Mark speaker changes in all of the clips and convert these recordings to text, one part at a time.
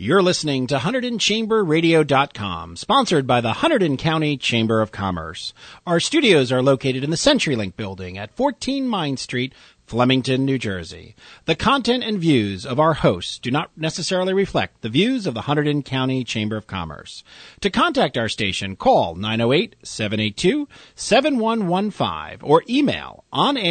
Speaker 1: You're listening to HunterdonChamberRadio.com, sponsored by the Hunterdon County Chamber of Commerce. Our studios are located in the CenturyLink building at 14 Mine Street, Flemington, New Jersey. The content and views of our hosts do not necessarily reflect the views of the Hunterdon County Chamber of Commerce. To contact our station, call 908-782-7115 or email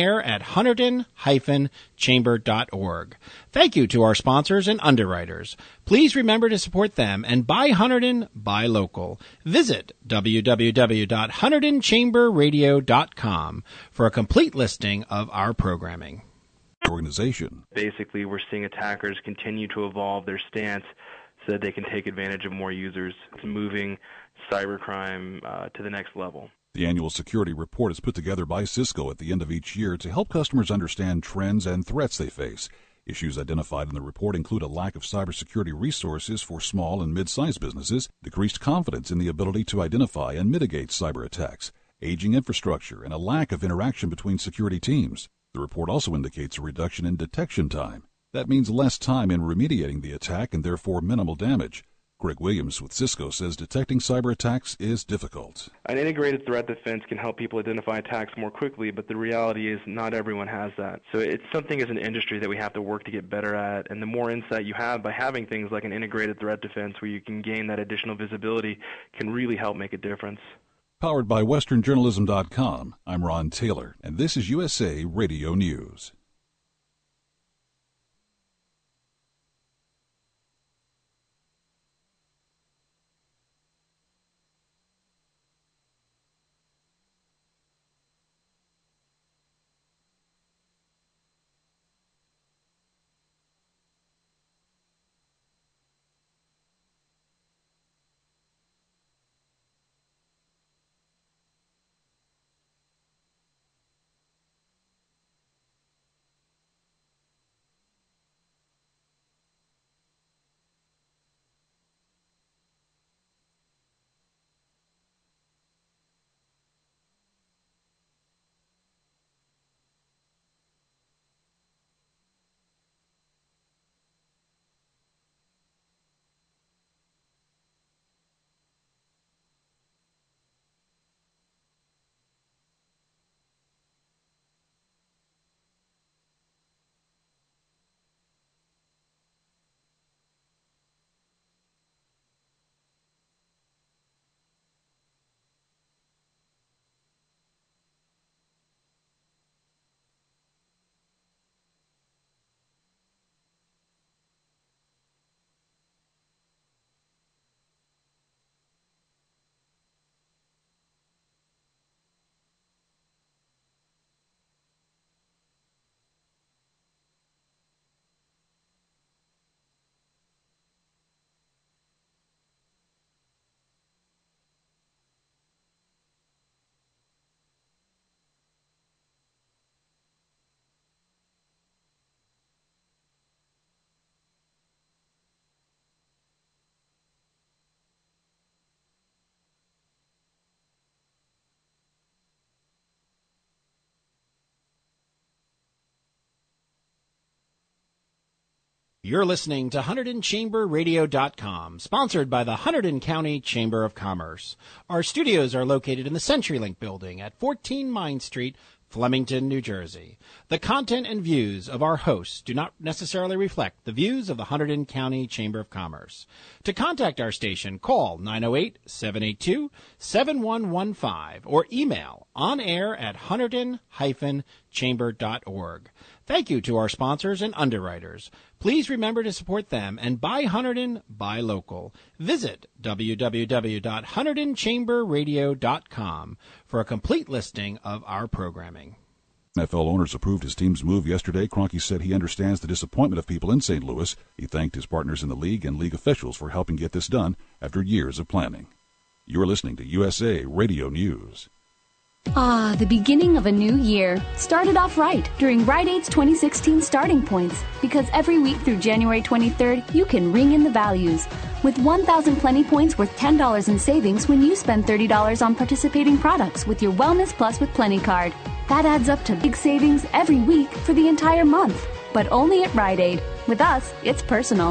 Speaker 1: onair@hunterdon-chamber.org. Thank you to our sponsors and underwriters. Please remember to support them and buy Hunterdon, buy local. Visit www.HunterdonChamberRadio.com for a complete listing of our programming.
Speaker 2: Organization.
Speaker 3: Basically, we're seeing attackers continue to evolve their stance so that they can take advantage of more users. It's moving cybercrime to the next level.
Speaker 2: The annual security report is put together by Cisco at the end of each year to help customers understand trends and threats they face. Issues identified in the report include a lack of cybersecurity resources for small and mid-sized businesses, decreased confidence in the ability to identify and mitigate cyber attacks, aging infrastructure, and a lack of interaction between security teams. The report also indicates a reduction in detection time. That means less time in remediating the attack and therefore minimal damage. Greg Williams with Cisco says detecting cyber attacks is difficult.
Speaker 3: An integrated threat defense can help people identify attacks more quickly, but the reality is not everyone has that. So it's something as an industry that we have to work to get better at, and the more insight you have by having things like an integrated threat defense where you can gain that additional visibility can really help make a difference.
Speaker 2: Powered by westernjournalism.com, I'm Ron Taylor, and this is USA Radio News.
Speaker 1: You're listening to HunterdonChamberRadio.com, sponsored by the Hunterdon County Chamber of Commerce. Our studios are located in the CenturyLink building at 14 Mine Street, Flemington, New Jersey. The content and views of our hosts do not necessarily reflect the views of the Hunterdon County Chamber of Commerce. To contact our station, call 908-782-7115 or email onair@hunterdon-chamber.org. Thank you to our sponsors and underwriters. Please remember to support them and buy Hunterdon, buy local. Visit www.HunterdonChamberRadio.com for a complete listing of our programming.
Speaker 2: NFL owners approved his team's move yesterday. Kroenke said he understands the disappointment of people in St. Louis. He thanked his partners in the league and league officials for helping get this done after years of planning. You're listening to USA Radio News.
Speaker 4: Ah, the beginning of a new year. Started off right during Rite Aid's 2016 Starting Points, because every week through January 23rd, you can ring in the values. With 1,000 Plenty Points worth $10 in savings when you spend $30 on participating products with your Wellness Plus with Plenty card. That adds up to big savings every week for the entire month, but only at Rite Aid. With us, it's personal.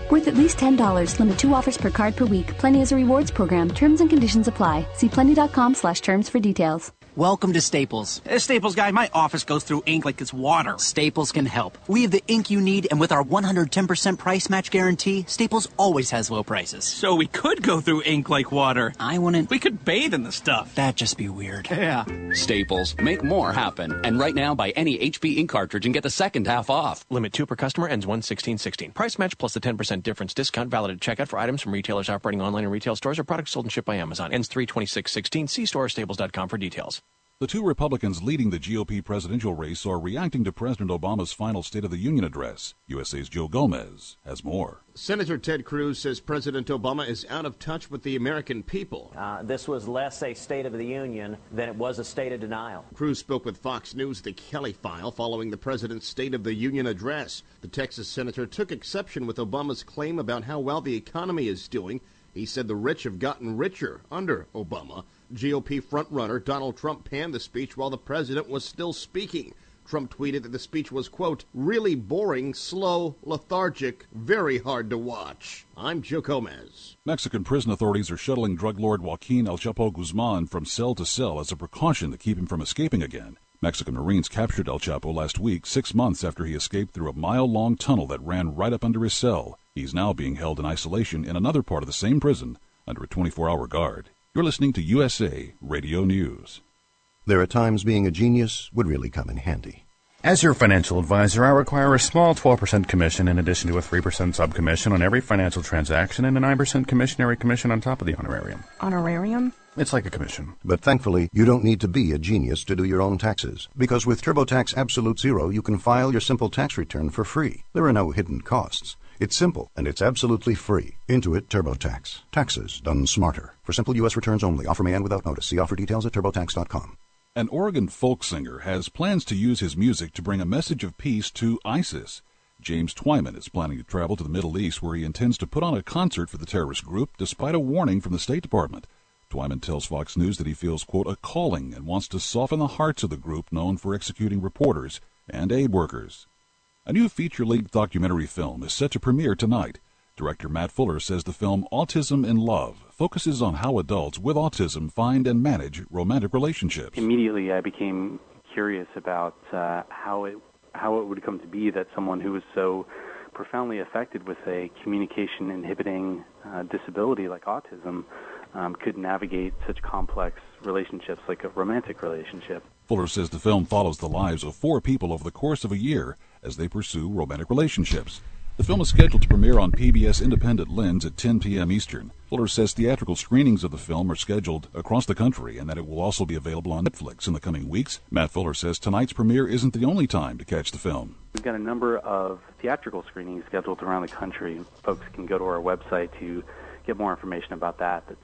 Speaker 4: Worth at least $10. Limit 2 offers per card per week. Plenty is a rewards program. Terms and conditions apply. See plenty.com/terms for details.
Speaker 5: Welcome to Staples.
Speaker 6: As Staples guy, my office goes through ink like it's water.
Speaker 5: Staples can help. We have the ink you need, and with our 110% price match guarantee, Staples always has low prices.
Speaker 6: So we could go through ink like water.
Speaker 5: I wouldn't.
Speaker 6: We could bathe in the stuff.
Speaker 5: That'd just be weird.
Speaker 6: Yeah.
Speaker 7: Staples. Make more happen. And right now, buy any HP ink cartridge and get the second half off.
Speaker 8: Limit 2 per customer, ends 1/16/16. Price match plus the 10% difference discount valid at checkout for items from retailers operating online in retail stores or products sold and shipped by Amazon. Ends 3/26/16. See store or staples.com for details.
Speaker 2: The two Republicans leading the GOP presidential race are reacting to President Obama's final State of the Union address. USA's Joe Gomez has more.
Speaker 9: Senator Ted Cruz says President Obama is out of touch with the American people.
Speaker 10: This was less a State of the Union than it was a state of denial.
Speaker 9: Cruz spoke with Fox News, The Kelly File, following the president's State of the Union address. The Texas senator took exception with Obama's claim about how well the economy is doing. He said the rich have gotten richer under Obama. GOP frontrunner Donald Trump panned the speech while the president was still speaking. Trump tweeted that the speech was, quote, really boring, slow, lethargic, very hard to watch. I'm Joe Gomez.
Speaker 2: Mexican prison authorities are shuttling drug lord Joaquin El Chapo Guzman from cell to cell as a precaution to keep him from escaping again. Mexican Marines captured El Chapo last week, 6 months after he escaped through a mile-long tunnel that ran right up under his cell. He's now being held in isolation in another part of the same prison under a 24-hour guard. You're listening to USA Radio News.
Speaker 11: There are times being a genius would really come in handy.
Speaker 12: As your financial advisor, I require a small 12% commission in addition to a 3% subcommission on every financial transaction and a 9% commissionary commission on top of the honorarium.
Speaker 13: Honorarium?
Speaker 12: It's like a commission.
Speaker 11: But thankfully, you don't need to be a genius to do your own taxes. Because with TurboTax Absolute Zero, you can file your simple tax return for free. There are no hidden costs. It's simple, and it's absolutely free. Intuit TurboTax. Taxes done smarter. For simple U.S. returns only. Offer may end without notice. See offer details at TurboTax.com.
Speaker 2: An Oregon folk singer has plans to use his music to bring a message of peace to ISIS. James Twyman is planning to travel to the Middle East, where he intends to put on a concert for the terrorist group, despite a warning from the State Department. Twyman tells Fox News that he feels, quote, a calling and wants to soften the hearts of the group known for executing reporters and aid workers. A new feature-length documentary film is set to premiere tonight. Director Matt Fuller says the film Autism in Love focuses on how adults with autism find and manage romantic relationships.
Speaker 14: Immediately, I became curious about how it would come to be that someone who was so profoundly affected with a communication-inhibiting disability like autism could navigate such complex relationships like a romantic relationship.
Speaker 2: Fuller says the film follows the lives of 4 people over the course of a year as they pursue romantic relationships. The film is scheduled to premiere on PBS Independent Lens at 10 p.m. Eastern. Fuller says theatrical screenings of the film are scheduled across the country and that it will also be available on Netflix in the coming weeks. Matt Fuller says tonight's premiere isn't the only time to catch the film.
Speaker 14: We've got a number of theatrical screenings scheduled around the country. Folks can go to our website to get more information about that. That's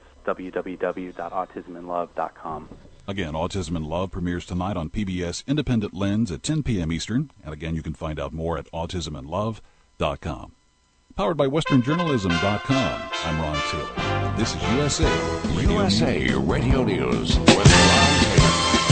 Speaker 14: www.autisminlove.com.
Speaker 2: Again, Autism in Love premieres tonight on PBS Independent Lens at 10 p.m. Eastern. And again, you can find out more at autisminlove.com. Powered by westernjournalism.com. I'm Ron Taylor. This is USA Radio
Speaker 15: USA Radio News with Ron Taylor.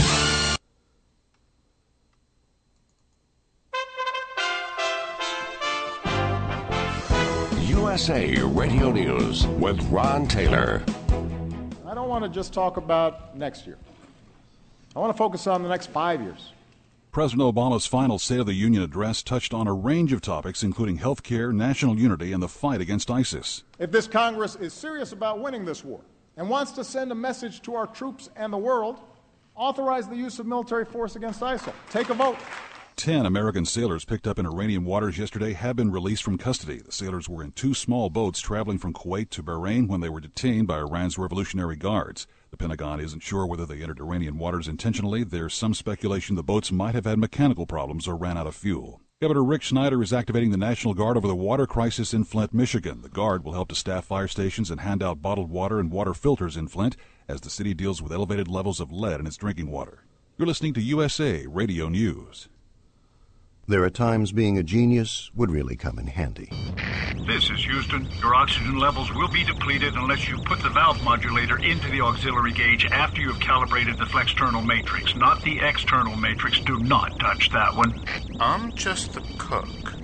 Speaker 15: USA Radio News with Ron Taylor.
Speaker 16: I don't want to just talk about next year. I want to focus on the next 5 years.
Speaker 2: President Obama's final State of the Union address touched on a range of topics, including health care, national unity, and the fight against ISIS.
Speaker 16: If this Congress is serious about winning this war and wants to send a message to our troops and the world, authorize the use of military force against ISIL. Take a vote.
Speaker 2: 10 American sailors picked up in Iranian waters yesterday have been released from custody. The sailors were in 2 small boats traveling from Kuwait to Bahrain when they were detained by Iran's Revolutionary Guards. The Pentagon isn't sure whether they entered Iranian waters intentionally. There's some speculation the boats might have had mechanical problems or ran out of fuel. Governor Rick Snyder is activating the National Guard over the water crisis in Flint, Michigan. The Guard will help to staff fire stations and hand out bottled water and water filters in Flint as the city deals with elevated levels of lead in its drinking water. You're listening to USA Radio News.
Speaker 11: There are times being a genius would really come in handy.
Speaker 17: This is Houston. Your oxygen levels will be depleted unless you put the valve modulator into the auxiliary gauge after you've calibrated the flexternal matrix, not the external matrix. Do not touch that one.
Speaker 18: I'm just the cook.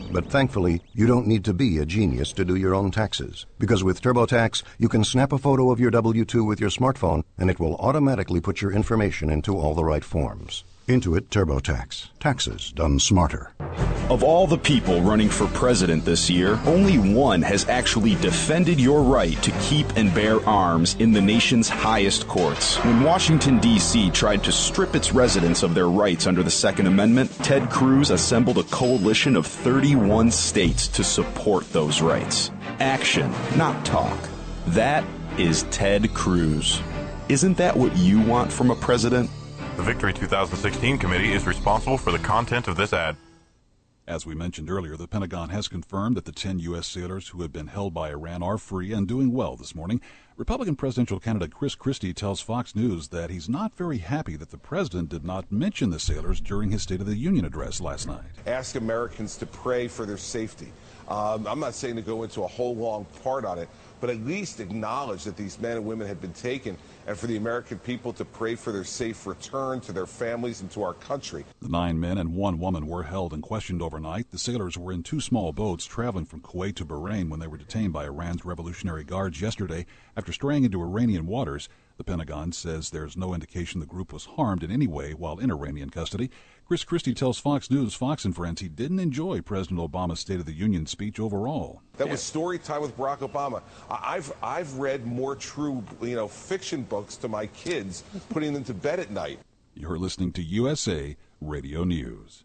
Speaker 11: But thankfully, you don't need to be a genius to do your own taxes. Because with TurboTax, you can snap a photo of your W-2 with your smartphone, and it will automatically put your information into all the right forms. Intuit TurboTax. Taxes done smarter.
Speaker 13: Of all the people running for president this year, only one has actually defended your right to keep and bear arms in the nation's highest courts. When Washington, D.C. tried to strip its residents of their rights under the Second Amendment, Ted Cruz assembled a coalition of 31 states to support those rights. Action, not talk. That is Ted Cruz. Isn't that what you want from a president?
Speaker 18: The Victory 2016 committee is responsible for the content of this ad.
Speaker 2: As we mentioned earlier, the Pentagon has confirmed that the 10 U.S. sailors who have been held by Iran are free and doing well this morning. Republican presidential candidate Chris Christie tells Fox News that he's not very happy that the president did not mention the sailors during his State of the Union address last night.
Speaker 19: Ask Americans to pray for their safety. I'm not saying to go into a whole long part on it, but at least acknowledge that these men and women had been taken, and for the American people to pray for their safe return to their families and to our country.
Speaker 2: The 9 men and 1 woman were held and questioned overnight. The sailors were in 2 small boats traveling from Kuwait to Bahrain when they were detained by Iran's Revolutionary Guards yesterday after straying into Iranian waters. The Pentagon says there's no indication the group was harmed in any way while in Iranian custody. Chris Christie tells Fox News, Fox and Friends, he didn't enjoy President Obama's State of the Union speech overall.
Speaker 19: That was story time with Barack Obama. I've read more true, fiction books to my kids, putting them to bed at night.
Speaker 2: You're listening to USA Radio News.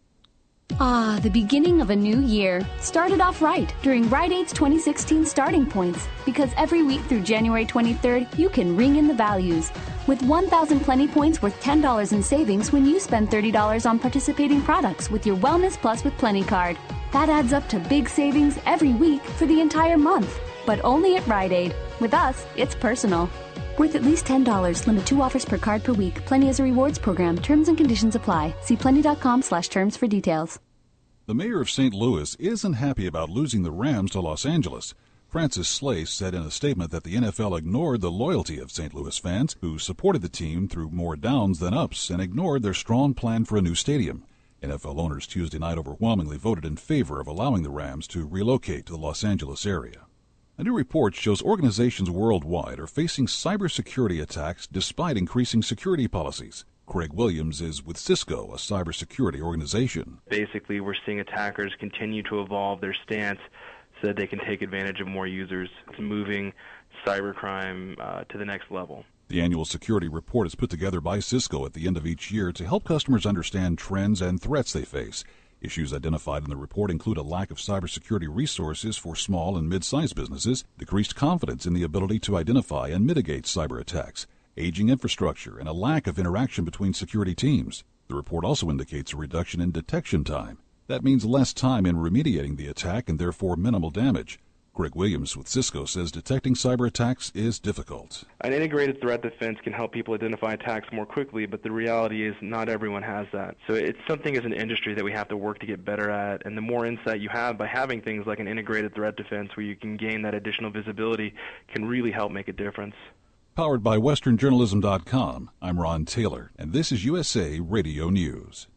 Speaker 4: Ah, the beginning of a new year. Started off right during Rite Aid's 2016 Starting Points. Because every week through January 23rd, you can ring in the values. With 1,000 Plenty Points worth $10 in savings when you spend $30 on participating products with your Wellness Plus with Plenty card. That adds up to big savings every week for the entire month. But only at Rite Aid. With us, it's personal. Worth at least $10. Limit 2 offers per card per week. Plenty is a rewards program. Terms and conditions apply. See plenty.com/terms for details.
Speaker 2: The mayor of St. Louis isn't happy about losing the Rams to Los Angeles. Francis Slace said in a statement that the NFL ignored the loyalty of St. Louis fans who supported the team through more downs than ups and ignored their strong plan for a new stadium. NFL owners Tuesday night overwhelmingly voted in favor of allowing the Rams to relocate to the Los Angeles area. A new report shows organizations worldwide are facing cybersecurity attacks despite increasing security policies. Craig Williams is with Cisco, a cybersecurity organization.
Speaker 3: Basically, we're seeing attackers continue to evolve their stance so that they can take advantage of more users. It's moving cybercrime to the next level.
Speaker 2: The annual security report is put together by Cisco at the end of each year to help customers understand trends and threats they face. Issues identified in the report include a lack of cybersecurity resources for small and mid-sized businesses, decreased confidence in the ability to identify and mitigate cyber attacks, aging infrastructure, and a lack of interaction between security teams. The report also indicates a reduction in detection time. That means less time in remediating the attack and therefore minimal damage. Greg Williams with Cisco says detecting cyber attacks is difficult.
Speaker 3: An integrated threat defense can help people identify attacks more quickly, but the reality is not everyone has that. So it's something as an industry that we have to work to get better at, and the more insight you have by having things like an integrated threat defense where you can gain that additional visibility can really help make a difference.
Speaker 2: Powered by westernjournalism.com, I'm Ron Taylor, and this is USA Radio News.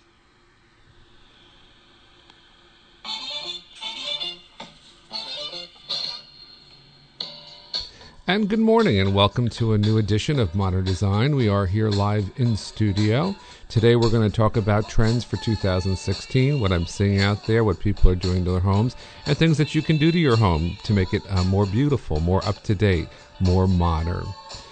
Speaker 20: And good morning and welcome to a new edition of Modern Design. We are here live in studio. Today we're going to talk about trends for 2016, what I'm seeing out there, what people are doing to their homes, and things that you can do to your home to make it more beautiful, more up-to-date, more modern.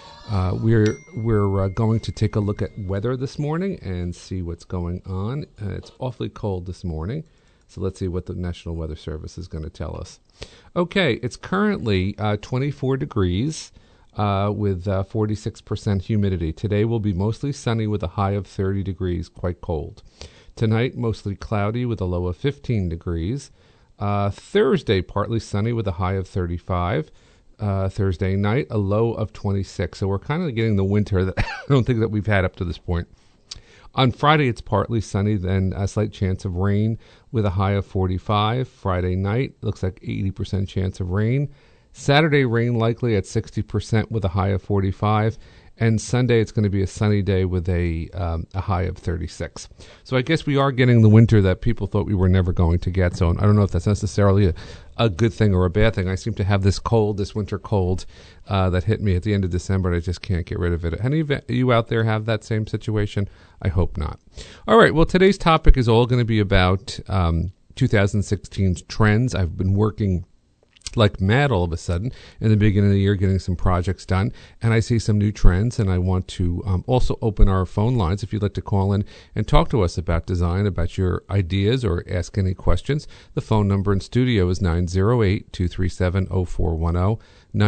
Speaker 20: We're going to take a look at weather this morning and see what's going on. It's awfully cold this morning, so let's see what the National Weather Service is going to tell us. Okay, it's currently 24 degrees with 46% humidity. Today will be mostly sunny with a high of 30 degrees, quite cold. Tonight, mostly cloudy with a low of 15 degrees. Thursday, partly sunny with a high of 35. Thursday night, a low of 26. So we're kind of getting the winter that I don't think that we've had up to this point. On Friday, it's partly sunny, then a slight chance of rain with a high of 45. Friday night, looks like 80% chance of rain. Saturday, rain likely at 60% with a high of 45. And Sunday, it's going to be a sunny day with a high of 36. So I guess we are getting the winter that people thought we were never going to get. So I don't know if that's necessarily a good thing or a bad thing. I seem to have this winter cold that hit me at the end of December, and I just can't get rid of it. Any of you out there have that same situation? I hope not. All right, well, today's topic is all going to be about 2016's trends. I've been working like mad all of a sudden in the beginning of the year, getting some projects done, and I see some new trends, and I want to also open our phone lines if you'd like to call in and talk to us about design, about your ideas, or ask any questions. The phone number in studio is 908-237-0410,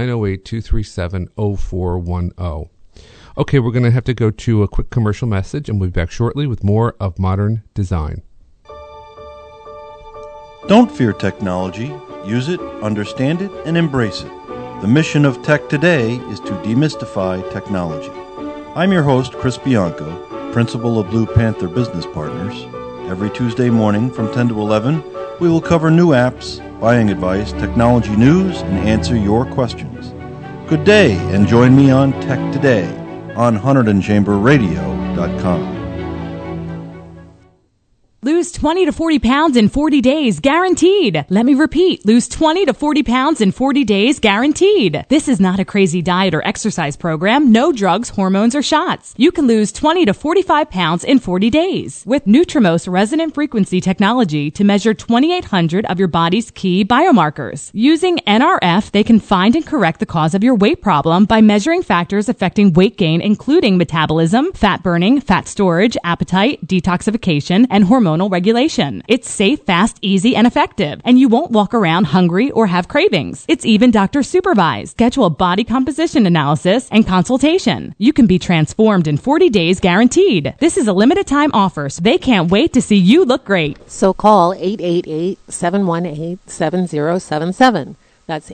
Speaker 20: 908-237-0410. Okay, we're going to have to go to a quick commercial message, and we'll be back shortly with more of Modern Design.
Speaker 21: Don't fear technology. Use it, understand it, and embrace it. The mission of Tech Today is to demystify technology. I'm your host, Chris Bianco, principal of Blue Panther Business Partners. Every Tuesday morning from 10 to 11, we will cover new apps, buying advice, technology news, and answer your questions. Good day, and join me on Tech Today on HunterdonChamberRadio.com.
Speaker 22: Lose 20 to 40 pounds in 40 days, guaranteed. Let me repeat, lose 20 to 40 pounds in 40 days, guaranteed. This is not a crazy diet or exercise program, no drugs, hormones, or shots. You can lose 20 to 45 pounds in 40 days with Nutrimos resonant frequency technology to measure 2,800 of your body's key biomarkers. Using NRF, they can find and correct the cause of your weight problem by measuring factors affecting weight gain, including metabolism, fat burning, fat storage, appetite, detoxification, and hormonal regulation. It's safe, fast, easy, and effective, and you won't walk around hungry or have cravings. It's even doctor supervised. Schedule a body composition analysis and consultation. You can be transformed in 40 days guaranteed. This is a limited time offer, so they can't wait to see you look great.
Speaker 23: So call 888-718-7077. That's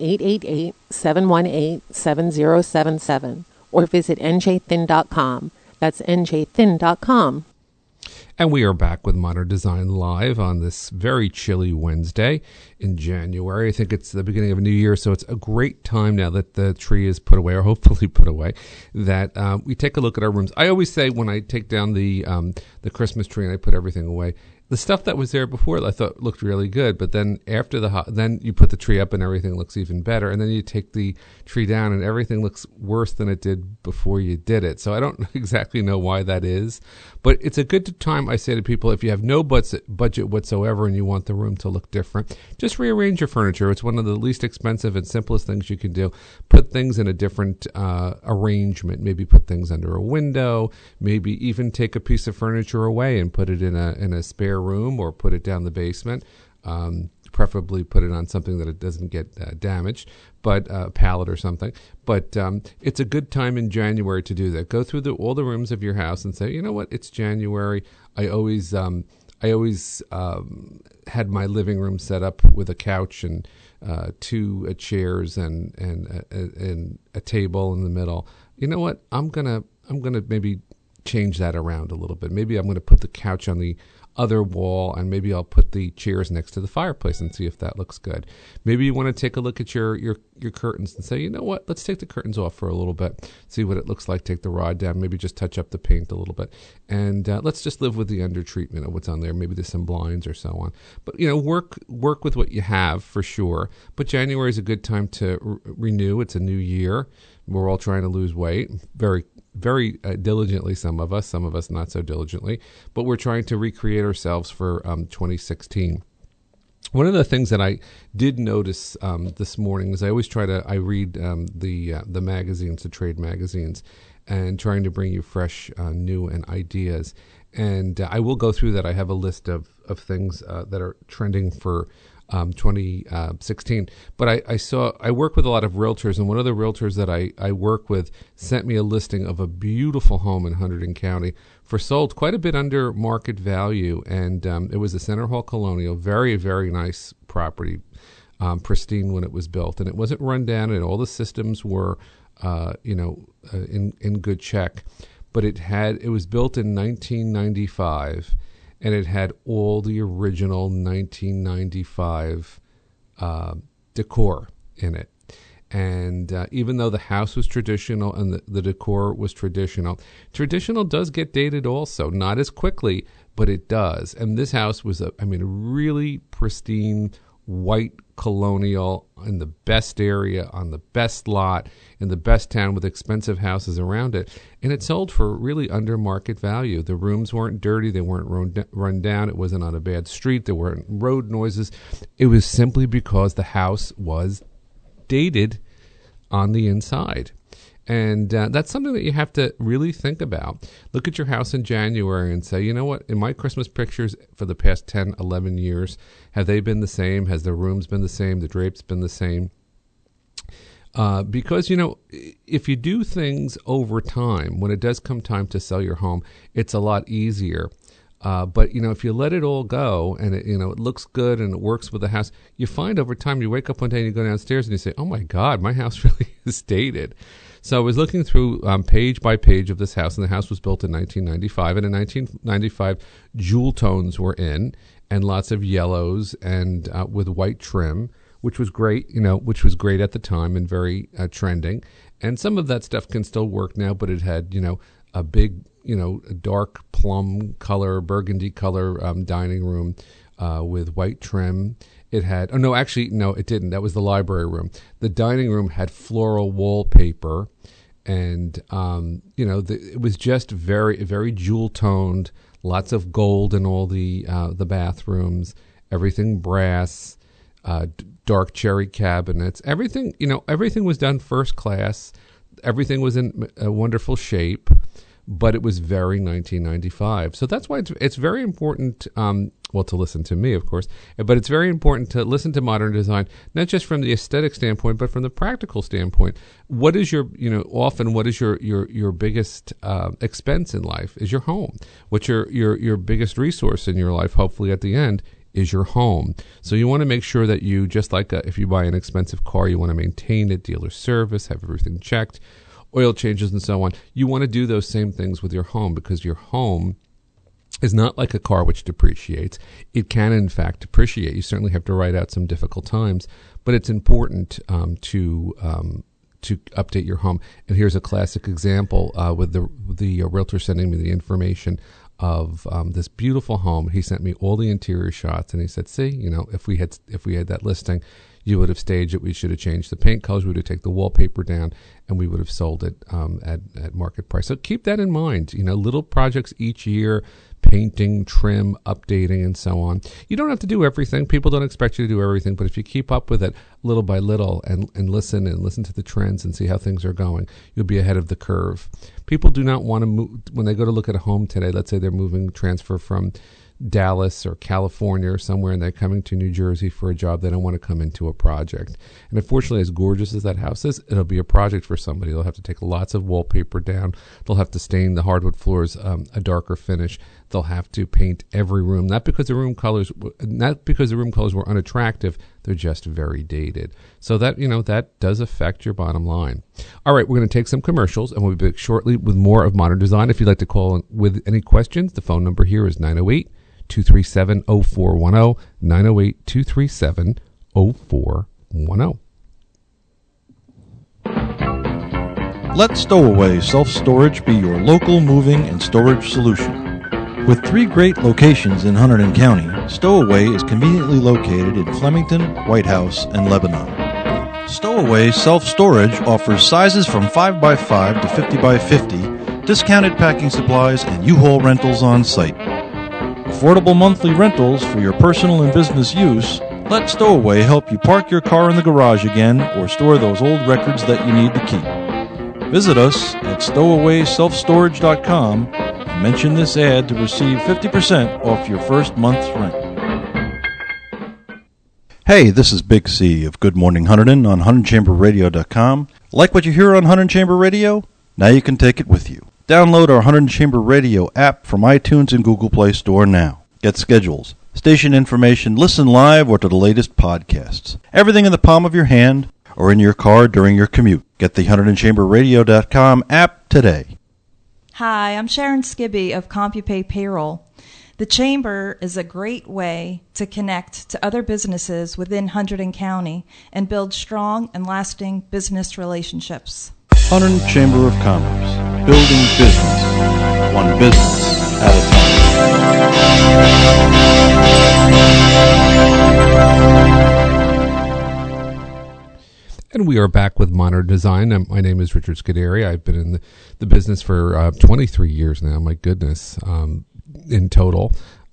Speaker 23: 888-718-7077. Or visit njthin.com. That's njthin.com.
Speaker 20: And we are back with Modern Design Live on this very chilly Wednesday in January. I think it's the beginning of a new year, so it's a great time now that the tree is put away, or hopefully put away, that we take a look at our rooms. I always say when I take down the Christmas tree and I put everything away, the stuff that was there before I thought looked really good, but then after then you put the tree up and everything looks even better, and then you take the tree down and everything looks worse than it did before you did it. So I don't exactly know why that is, but it's a good time, I say to people, if you have no budget whatsoever and you want the room to look different, just rearrange your furniture. It's one of the least expensive and simplest things you can do. Put things in a different arrangement. Maybe put things under a window. Maybe even take a piece of furniture away and put it in a spare room, or put it down the basement. Preferably put it on something that it doesn't get damaged, but a pallet or something. But it's a good time in January to do that. Go through all the rooms of your house and say, you know what, it's January. I always had my living room set up with a couch and two chairs and a table in the middle. You know what? I'm gonna maybe change that around a little bit. Maybe I'm gonna put the couch on the other wall, and maybe I'll put the chairs next to the fireplace and see if that looks good. Maybe you want to take a look at your curtains and say, you know what, let's take the curtains off for a little bit, see what it looks like, take the rod down, maybe just touch up the paint a little bit, and let's just live with the under treatment of what's on there. Maybe there's some blinds or so on. But work with what you have for sure. But January is a good time to renew. It's a new year. We're all trying to lose weight very diligently, some of us not so diligently, but we're trying to recreate ourselves for 2016. One of the things that I did notice this morning is I always read the magazines, the trade magazines, and trying to bring you fresh, new and ideas. And I will go through that. I have a list of things that are trending for 2016. But I work with a lot of realtors, and one of the realtors that I work with sent me a listing of a beautiful home in Hunterdon County for sold quite a bit under market value. And it was a Center Hall Colonial, very, very nice property, pristine when it was built. And it wasn't run down, and all the systems were, in good check. But it was built in 1995. And it had all the original 1995 decor in it. And even though the house was traditional and the decor was traditional does get dated also. Not as quickly, but it does. And this house was a really pristine white colonial in the best area, on the best lot, in the best town with expensive houses around it. And it sold for really under market value. The rooms weren't dirty. They weren't run down. It wasn't on a bad street. There weren't road noises. It was simply because the house was dated on the inside. And that's something that you have to really think about. Look at your house in January and say, you know what, in my Christmas pictures for the past 10, 11 years, have they been the same? Has the rooms been the same? The drapes been the same? Because, if you do things over time, when it does come time to sell your home, it's a lot easier. But, if you let it all go and it looks good and it works with the house, you find over time, you wake up one day and you go downstairs and you say, oh my God, my house really is dated. So I was looking through page by page of this house, and the house was built in 1995. And in 1995, jewel tones were in, and lots of yellows and with white trim, which was great, which was great at the time and very trending. And some of that stuff can still work now, but it had, a big, a dark plum color, burgundy color dining room with white trim. It had, it didn't. That was the library room. The dining room had floral wallpaper, and, it was just very, very jewel toned, lots of gold in all the bathrooms, everything brass, dark cherry cabinets, everything, everything was done first class. Everything was in a wonderful shape, but it was very 1995. So that's why it's very important, to listen to me, of course, but it's very important to listen to modern design, not just from the aesthetic standpoint, but from the practical standpoint. What is your, what is your biggest expense in life is your home. What's your biggest resource in your life, hopefully at the end, is your home. So you want to make sure that you, just like if you buy an expensive car, you want to maintain it, dealer service, have everything checked, oil changes and so on. You want to do those same things with your home, because your home is not like a car which depreciates. It can, in fact, depreciate. You certainly have to ride out some difficult times, but it's important to update your home. And here's a classic example with the realtor sending me the information of this beautiful home. He sent me all the interior shots, and he said, see, if we had that listing, you would have staged it. We should have changed the paint colors. We would have taken the wallpaper down, and we would have sold it at market price. So keep that in mind. Little projects each year, painting, trim, updating, and so on. You don't have to do everything. People don't expect you to do everything, but if you keep up with it little by little and listen to the trends and see how things are going, you'll be ahead of the curve. People do not want to move when they go to look at a home today. Let's say they're transfer from Dallas or California or somewhere, and they're coming to New Jersey for a job. They don't want to come into a project. And unfortunately, as gorgeous as that house is, it'll be a project for somebody. They'll have to take lots of wallpaper down. They'll have to stain the hardwood floors a darker finish. They'll have to paint every room, not because the room colors were unattractive. They're just very dated. So that, that does affect your bottom line. All right, we're going to take some commercials, and we'll be back shortly with more of Modern Design. If you'd like to call with any questions, the phone number here is 908-237-0410, 908-237-0410.
Speaker 21: Let Stowaway Self-Storage be your local moving and storage solution. With 3 great locations in Hunterdon County, Stowaway is conveniently located in Flemington, White House, and Lebanon. Stowaway Self-Storage offers sizes from 5x5 to 50x50, discounted packing supplies, and U-Haul rentals on site. Affordable monthly rentals for your personal and business use. Let Stowaway help you park your car in the garage again or store those old records that you need to keep. Visit us at stowawayselfstorage.com and mention this ad to receive 50% off your first month's rent. Hey, this is Big C of Good Morning Hunterdon on HunterdonChamberRadio.com. Like what you hear on Hunterdon Chamber Radio? Now you can take it with you. Download our Hunterdon Chamber Radio app from iTunes and Google Play Store now. Get schedules, station information, listen live, or to the latest podcasts. Everything in the palm of your hand or in your car during your commute. Get the HunterdonChamberRadio.com app today.
Speaker 1: Hi, I'm Sharon Skibby of CompuPay Payroll. The Chamber is a great way to connect to other businesses within Hunterdon County and build strong and lasting business relationships.
Speaker 21: Hunterdon Chamber of Commerce, building business, one business at a
Speaker 20: time. And we are back with Modern Design. My name is Richard Scuderi. I've been in the business for 23 years now, my goodness, in total.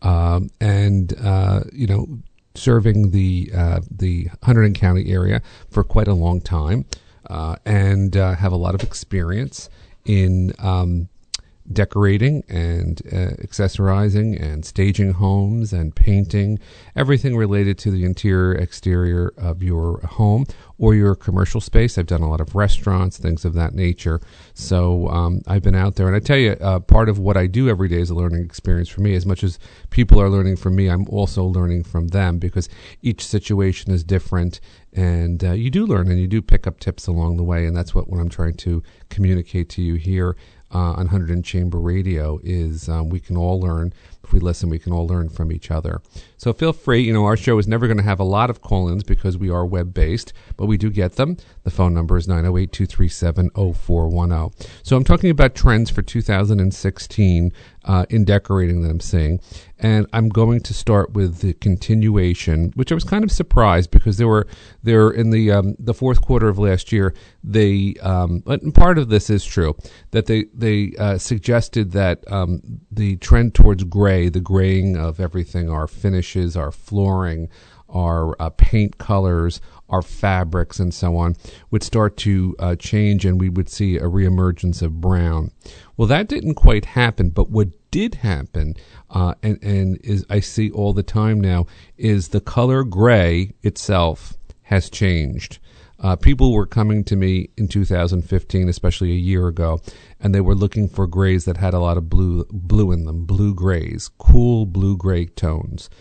Speaker 20: Serving the Hunterdon County area for quite a long time. And have a lot of experience in decorating and accessorizing and staging homes and painting, everything related to the interior, exterior of your home or your commercial space. I've done a lot of restaurants, things of that nature. So I've been out there. And I tell you, part of what I do every day is a learning experience for me. As much as people are learning from me, I'm also learning from them because each situation is different. And you do learn and you do pick up tips along the way. And that's what I'm trying to communicate to you here on Hunterdon Chamber Radio is we can all learn. If we listen, we can all learn from each other. So feel free. Our show is never going to have a lot of call-ins because we are web-based, but we do get them. The phone number is 908-237-0410. So I'm talking about trends for 2016 in decorating that I'm seeing. And I'm going to start with the continuation, which I was kind of surprised because they were in the fourth quarter of last year. But part of this is true that they suggested that the trend towards gray, the graying of everything, our finishes, our flooring, our paint colors, our fabrics, and so on, would start to change, and we would see a reemergence of brown. Well, that didn't quite happen, but what did happen, and is I see all the time now, is the color gray itself has changed. People were coming to me in 2015, especially a year ago, and they were looking for grays that had a lot of blue in them, blue grays, cool blue-gray tones.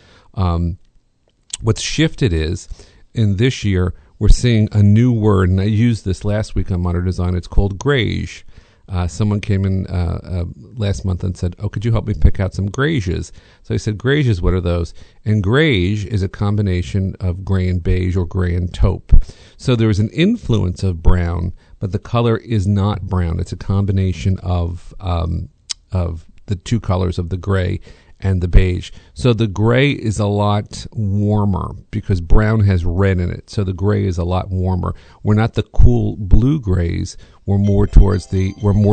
Speaker 20: What's shifted is, in this year, we're seeing a new word, and I used this last week on Modern Design. It's called greige. Someone came in last month and said, could you help me pick out some greiges? So I said, greiges, what are those? And greige is a combination of gray and beige or gray and taupe. So there is an influence of brown, but the color is not brown. It's a combination of the two colors of the gray and the beige. So the gray is a lot warmer because brown has red in it. So the gray is a lot warmer. We're not the cool blue grays. We're more towards the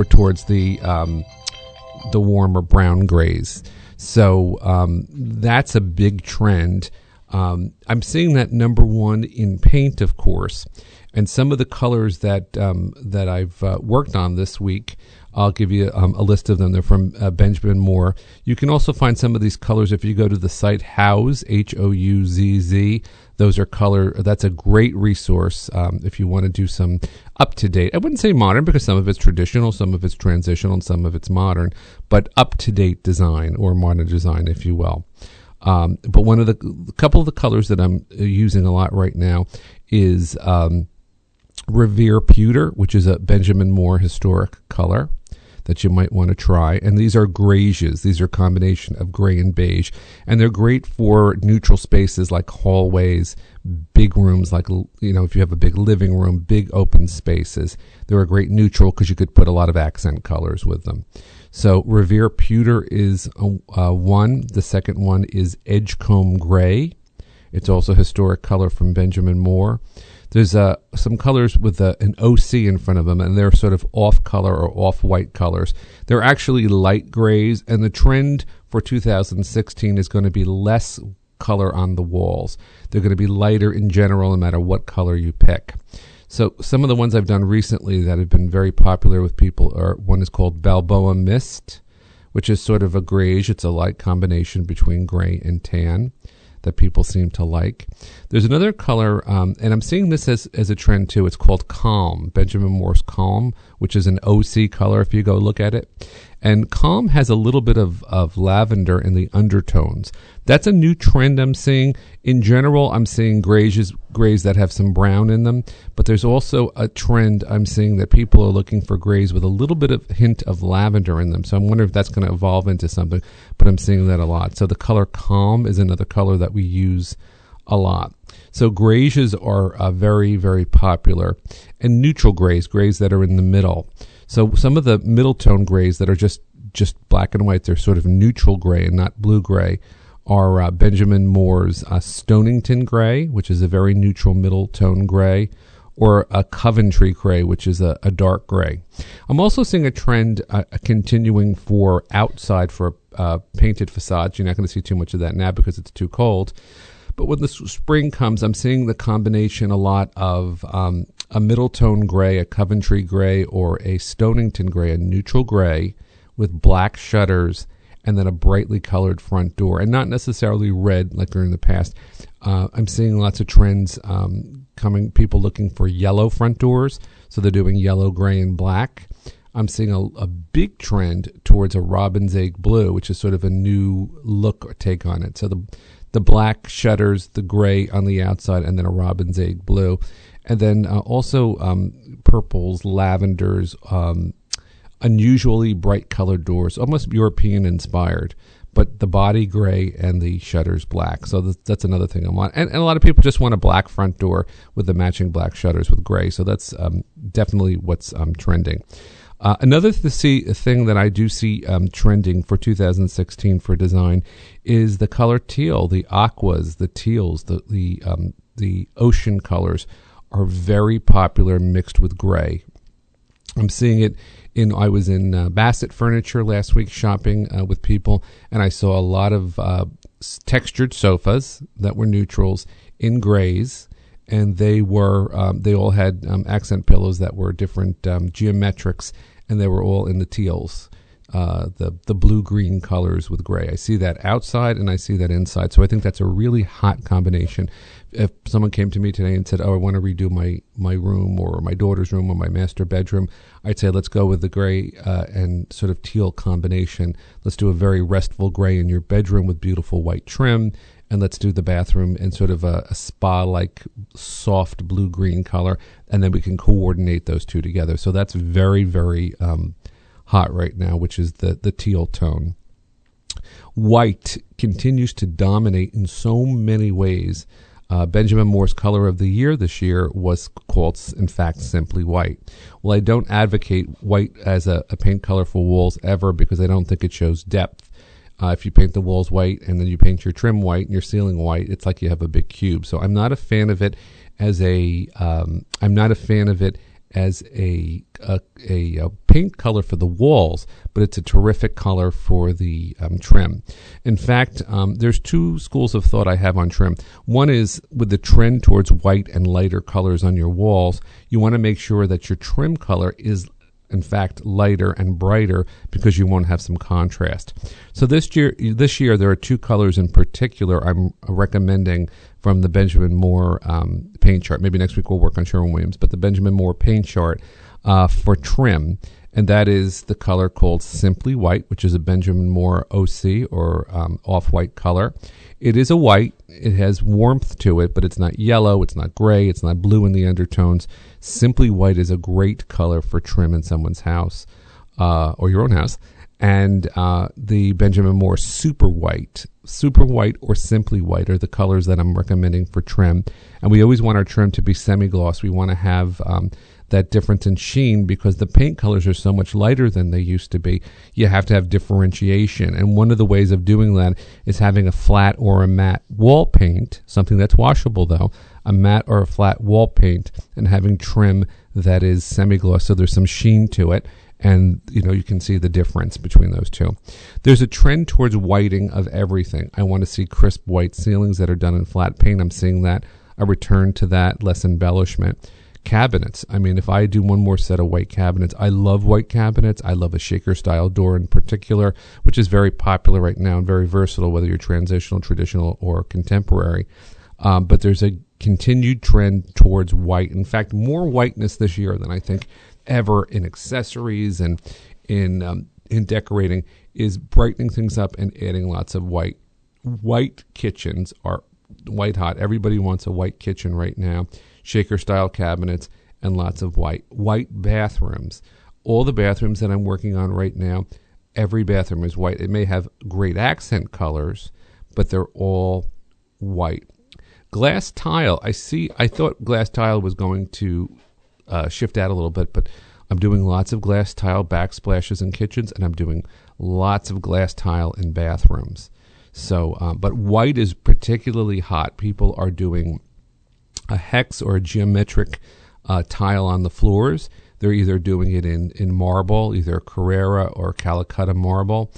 Speaker 20: warmer brown grays. So that's a big trend. I'm seeing that number one in paint, of course, and some of the colors that I've worked on this week. I'll give you a list of them. They're from Benjamin Moore. You can also find some of these colors if you go to the site Houzz, Houzz. Those are color. That's a great resource if you want to do some up-to-date. I wouldn't say modern because some of it's traditional, some of it's transitional, and some of it's modern, but up-to-date design or modern design, if you will. But one of the couple of the colors that I'm using a lot right now is Revere Pewter, which is a Benjamin Moore historic color that you might want to try. And these are greiges. These are a combination of gray and beige. And they're great for neutral spaces like hallways, big rooms like, if you have a big living room, big open spaces. They're a great neutral because you could put a lot of accent colors with them. So Revere Pewter is one. The second one is Edgecombe Gray. It's also a historic color from Benjamin Moore. There's some colors with an OC in front of them, and they're sort of off-color or off-white colors. They're actually light grays, and the trend for 2016 is going to be less color on the walls. They're going to be lighter in general, no matter what color you pick. So some of the ones I've done recently that have been very popular with people one is called Balboa Mist, which is sort of a greige. It's a light combination between gray and tan that people seem to like. There's another color, and I'm seeing this as a trend too. It's called Calm, Benjamin Moore's Calm, which is an OC color if you go look at it. And calm has a little bit of lavender in the undertones. That's a new trend I'm seeing. In general, I'm seeing grays that have some brown in them, but there's also a trend I'm seeing that people are looking for grays with a little bit of hint of lavender in them. So I'm wondering if that's going to evolve into something, but I'm seeing that a lot. So the color calm is another color that we use a lot. So grays are very, very popular. And neutral grays that are in the middle. So some of the middle tone grays that are just black and white, they're sort of neutral gray and not blue gray, are Benjamin Moore's Stonington gray, which is a very neutral middle tone gray, or a Coventry gray, which is a dark gray. I'm also seeing a trend continuing for outside for painted facades. You're not going to see too much of that now because it's too cold. But when the spring comes, I'm seeing the combination a lot of a middle tone gray, a Coventry gray, or a Stonington gray, a neutral gray with black shutters, and then a brightly colored front door, and not necessarily red like in the past. I'm seeing lots of trends coming, people looking for yellow front doors, so they're doing yellow, gray, and black. I'm seeing a big trend towards a robin's egg blue, which is sort of a new look or take on it. So the black shutters, the gray on the outside, and then a robin's egg blue. And then also purples, lavenders, unusually bright colored doors, almost European inspired, but the body gray and the shutters black. So that's another thing I want. And a lot of people just want a black front door with the matching black shutters with gray. So that's definitely what's trending. Another thing that I do see trending for 2016 for design is the color teal, the aquas, the teals, the ocean colors are very popular mixed with gray. I'm seeing it I was in Bassett Furniture last week shopping with people, and I saw a lot of textured sofas that were neutrals in grays, and they all had accent pillows that were different geometrics, and they were all in the teals, the blue-green colors with gray. I see that outside, and I see that inside, so I think that's a really hot combination. If someone came to me today and said, I want to redo my room or my daughter's room or my master bedroom, I'd say let's go with the gray and sort of teal combination. Let's do a very restful gray in your bedroom with beautiful white trim, and let's do the bathroom in sort of a spa-like soft blue-green color, and then we can coordinate those two together. So that's very, very hot right now, which is the teal tone. White continues to dominate in so many ways. Benjamin Moore's color of the year this year was called, in fact, simply white. Well, I don't advocate white as a paint color for walls ever because I don't think it shows depth. If you paint the walls white and then you paint your trim white and your ceiling white, it's like you have a big cube. So I'm not a fan of it as a paint color for the walls, but it's a terrific color for the trim. In fact, there's two schools of thought I have on trim. One is with the trend towards white and lighter colors on your walls, you want to make sure that your trim color is in fact lighter and brighter because you won't have some contrast. So this year there are two colors in particular I'm recommending from the Benjamin Moore paint chart. Maybe next week we'll work on Sherwin-Williams, but the Benjamin Moore paint chart for trim, and that is the color called Simply White, which is a Benjamin Moore OC or off-white color. It is a white. It has warmth to it, but it's not yellow, it's not gray, it's not blue in the undertones. Simply White is a great color for trim in someone's house or your own house. And the Benjamin Moore Super White or Simply White are the colors that I'm recommending for trim. And we always want our trim to be semi-gloss. We want to have that difference in sheen because the paint colors are so much lighter than they used to be. You have to have differentiation. And one of the ways of doing that is having a flat or a matte wall paint, something that's washable though, a matte or a flat wall paint, and having trim that is semi-gloss so there's some sheen to it. And, you can see the difference between those two. There's a trend towards whiting of everything. I want to see crisp white ceilings that are done in flat paint. I'm seeing that. A return to that, less embellishment. Cabinets. I mean, if I do one more set of white cabinets, I love white cabinets. I love a shaker-style door in particular, which is very popular right now and very versatile, whether you're transitional, traditional, or contemporary. But there's a continued trend towards white. In fact, more whiteness this year than I think ever in accessories and in in decorating is brightening things up and adding lots of white. White kitchens are white hot. Everybody wants a white kitchen right now. Shaker style cabinets and lots of white. White bathrooms. All the bathrooms that I'm working on right now, every bathroom is white. It may have great accent colors, but they're all white. Glass tile. I thought glass tile was going to shift out a little bit, but I'm doing lots of glass tile backsplashes in kitchens, and I'm doing lots of glass tile in bathrooms. So, but white is particularly hot. People are doing a hex or a geometric tile on the floors. They're either doing it in marble, either Carrara or Calcutta marble,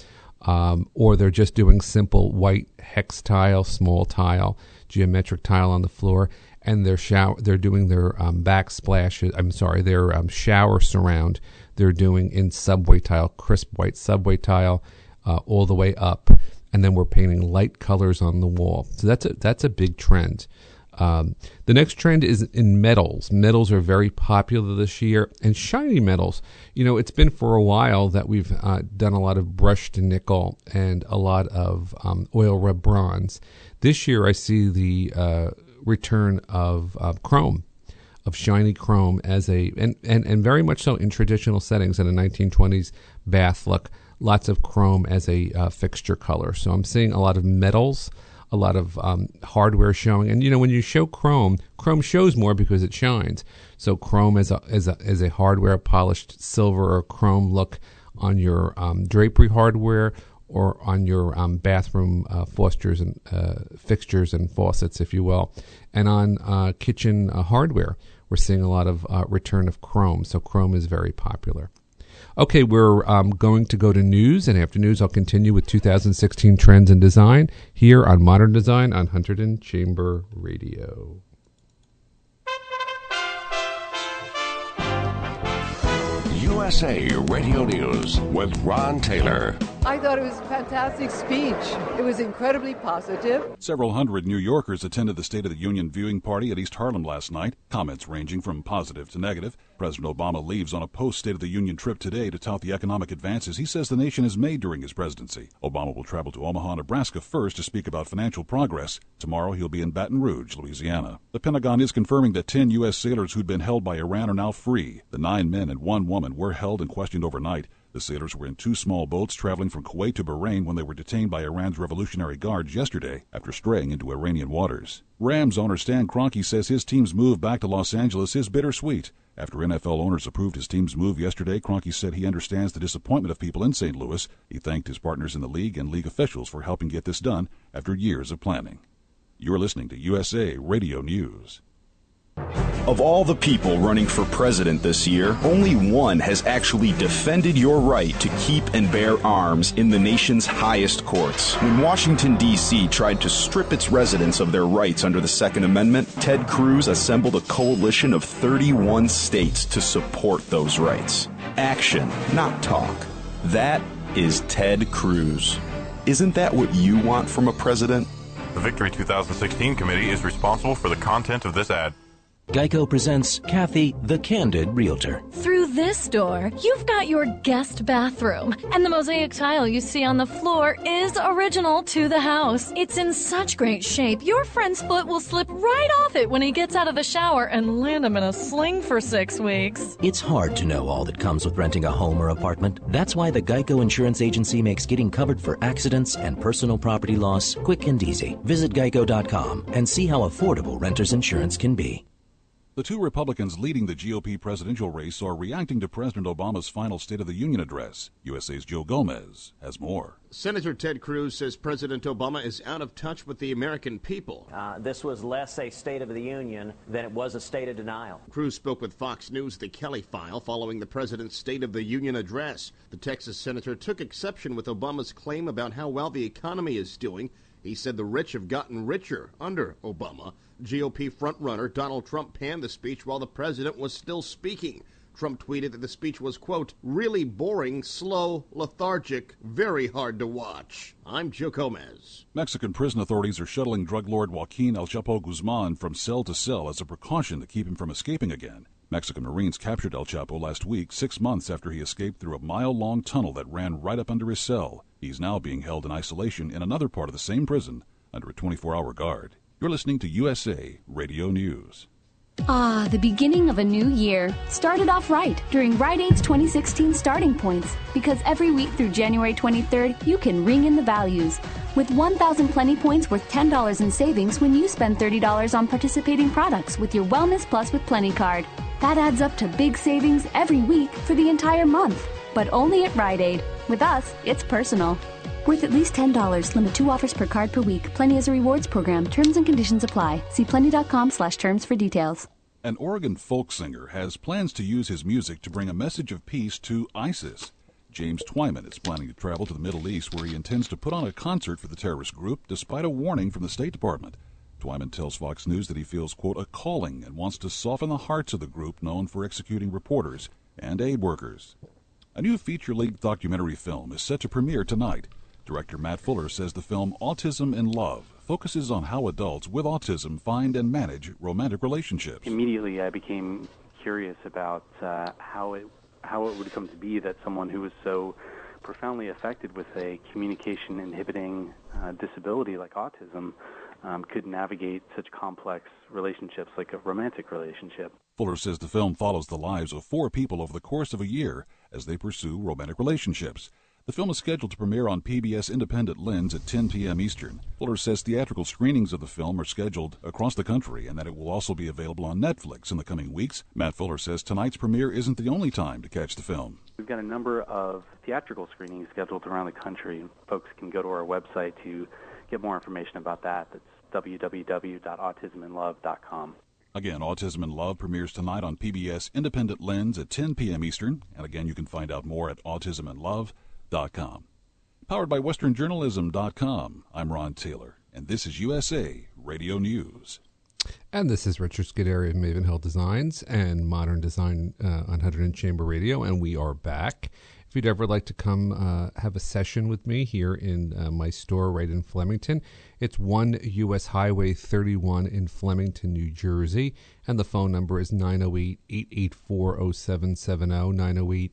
Speaker 20: or they're just doing simple white hex tile, small tile, geometric tile on the floor, and they're doing their backsplashes. Their shower surround. They're doing in subway tile, crisp white subway tile, all the way up, and then we're painting light colors on the wall. So that's a big trend. The next trend is in metals. Metals are very popular this year, and shiny metals. It's been for a while that we've done a lot of brushed nickel and a lot of oil rub bronze. This year, I see the return of chrome, of shiny chrome as and very much so in traditional settings in a 1920s bath look. Lots of chrome as a fixture color. So I'm seeing a lot of metals, a lot of hardware showing, and when you show chrome shows more because it shines. So chrome as a hardware polished silver or chrome look on your drapery hardware or on your bathroom fixtures and faucets, if you will, and on kitchen hardware, we're seeing a lot of return of chrome. So chrome is very popular. Okay, we're going to go to news, and after news, I'll continue with 2016 trends in design here on Modern Design on Hunterdon Chamber Radio.
Speaker 15: USA Radio News with Ron Taylor.
Speaker 5: I thought it was a fantastic speech. It was incredibly positive.
Speaker 2: Several hundred New Yorkers attended the State of the Union viewing party at East Harlem last night, comments ranging from positive to negative. President Obama leaves on a post-State of the Union trip today to tout the economic advances he says the nation has made during his presidency. Obama will travel to Omaha, Nebraska first to speak about financial progress. Tomorrow he'll be in Baton Rouge, Louisiana. The Pentagon is confirming that 10 U.S. sailors who'd been held by Iran are now free. The 9 men and 1 woman were held and questioned overnight. The sailors were in 2 small boats traveling from Kuwait to Bahrain when they were detained by Iran's Revolutionary Guards yesterday after straying into Iranian waters. Rams owner Stan Kroenke says his team's move back to Los Angeles is bittersweet. After NFL owners approved his team's move yesterday, Kroenke said he understands the disappointment of people in St. Louis. He thanked his partners in the league and league officials for helping get this done after years of planning. You're listening to USA Radio News.
Speaker 13: Of all the people running for president this year, only one has actually defended your right to keep and bear arms in the nation's highest courts. When Washington, D.C. tried to strip its residents of their rights under the Second Amendment, Ted Cruz assembled a coalition of 31 states to support those rights. Action, not talk. That is Ted Cruz. Isn't that what you want from a president?
Speaker 18: The Victory 2016 committee is responsible for the content of this ad.
Speaker 6: Geico presents Kathy, the Candid Realtor.
Speaker 7: Through this door, you've got your guest bathroom, and the mosaic tile you see on the floor is original to the house. It's in such great shape, your friend's foot will slip right off it when he gets out of the shower and land him in a sling for 6 weeks.
Speaker 6: It's hard to know all that comes with renting a home or apartment. That's why the Geico Insurance Agency makes getting covered for accidents and personal property loss quick and easy. Visit geico.com and see how affordable renter's insurance can be.
Speaker 2: The 2 Republicans leading the GOP presidential race are reacting to President Obama's final State of the Union address. USA's Joe Gomez has more.
Speaker 9: Senator Ted Cruz says President Obama is out of touch with the American people.
Speaker 10: This was less a State of the Union than it was a state of denial.
Speaker 9: Cruz spoke with Fox News, The Kelly File, following the president's State of the Union address. The Texas senator took exception with Obama's claim about how well the economy is doing. He said the rich have gotten richer under Obama. GOP frontrunner Donald Trump panned the speech while the president was still speaking. Trump tweeted that the speech was, quote, really boring, slow, lethargic, very hard to watch. I'm Joe Gomez.
Speaker 2: Mexican prison authorities are shuttling drug lord Joaquin El Chapo Guzman from cell to cell as a precaution to keep him from escaping again. Mexican Marines captured El Chapo last week, 6 months after he escaped through a mile-long tunnel that ran right up under his cell. He's now being held in isolation in another part of the same prison under a 24-hour guard. You're listening to USA Radio News.
Speaker 4: The beginning of a new year started off right during Rite Aid's 2016 Starting Points, because every week through January 23rd, you can ring in the values with 1,000 Plenty Points worth $10 in savings when you spend $30 on participating products with your Wellness Plus with Plenty card. That adds up to big savings every week for the entire month, but only at Rite Aid. With us, it's personal. Worth at least $10. Limit 2 offers per card per week. Plenty is a rewards program. Terms and conditions apply. See plenty.com/terms for details.
Speaker 2: An Oregon folk singer has plans to use his music to bring a message of peace to ISIS. James Twyman is planning to travel to the Middle East, where he intends to put on a concert for the terrorist group, despite a warning from the State Department. Twyman tells Fox News that he feels, quote, a calling and wants to soften the hearts of the group known for executing reporters and aid workers. A new feature-length documentary film is set to premiere tonight. Director Matt Fuller says the film Autism in Love focuses on how adults with autism find and manage romantic relationships.
Speaker 8: Immediately I became curious about how it would come to be that someone who was so profoundly affected with a communication inhibiting disability like autism could navigate such complex relationships like a romantic relationship.
Speaker 2: Fuller says the film follows the lives of 4 people over the course of a year as they pursue romantic relationships. The film is scheduled to premiere on PBS Independent Lens at 10 p.m. Eastern. Fuller says theatrical screenings of the film are scheduled across the country and that it will also be available on Netflix in the coming weeks. Matt Fuller says tonight's premiere isn't the only time to catch the film.
Speaker 8: We've got a number of theatrical screenings scheduled around the country. Folks can go to our website to get more information about that. That's www.autisminlove.com.
Speaker 2: Again, Autism in Love premieres tonight on PBS Independent Lens at 10 p.m. Eastern. And again, you can find out more at autisminlove.com. Powered by westernjournalism.com. I'm Ron Taylor, and this is USA Radio News.
Speaker 20: And this is Richard Scuderi of Maven Hill Designs and Modern Design on Hunter and Chamber Radio, and we are back. If you'd ever like to come have a session with me here in my store right in Flemington, it's 1 U.S. Highway 31 in Flemington, New Jersey, and the phone number is 908-884-0770,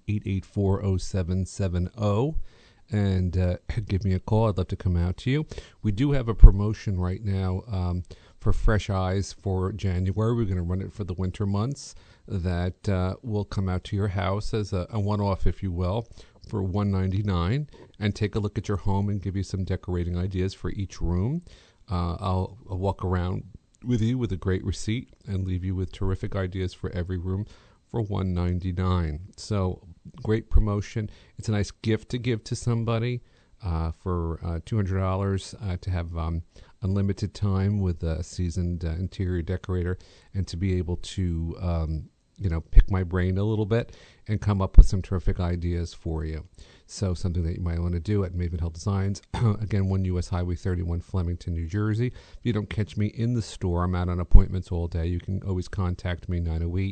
Speaker 20: 908-884-0770. And give me a call. I'd love to come out to you. We do have a promotion right now for Fresh Eyes for January. We're going to run it for the winter months. That will come out to your house as a one-off, if you will, for $199, and take a look at your home and give you some decorating ideas for each room. I'll walk around with you with a great receipt and leave you with terrific ideas for every room for $199. So great promotion. It's a nice gift to give to somebody for $200 to have unlimited time with a seasoned interior decorator, and to be able to pick my brain a little bit and come up with some terrific ideas for you. So something that you might want to do at Maven Hill Designs. Again, 1 U.S. Highway 31, Flemington, New Jersey. If you don't catch me in the store, I'm out on appointments all day. You can always contact me,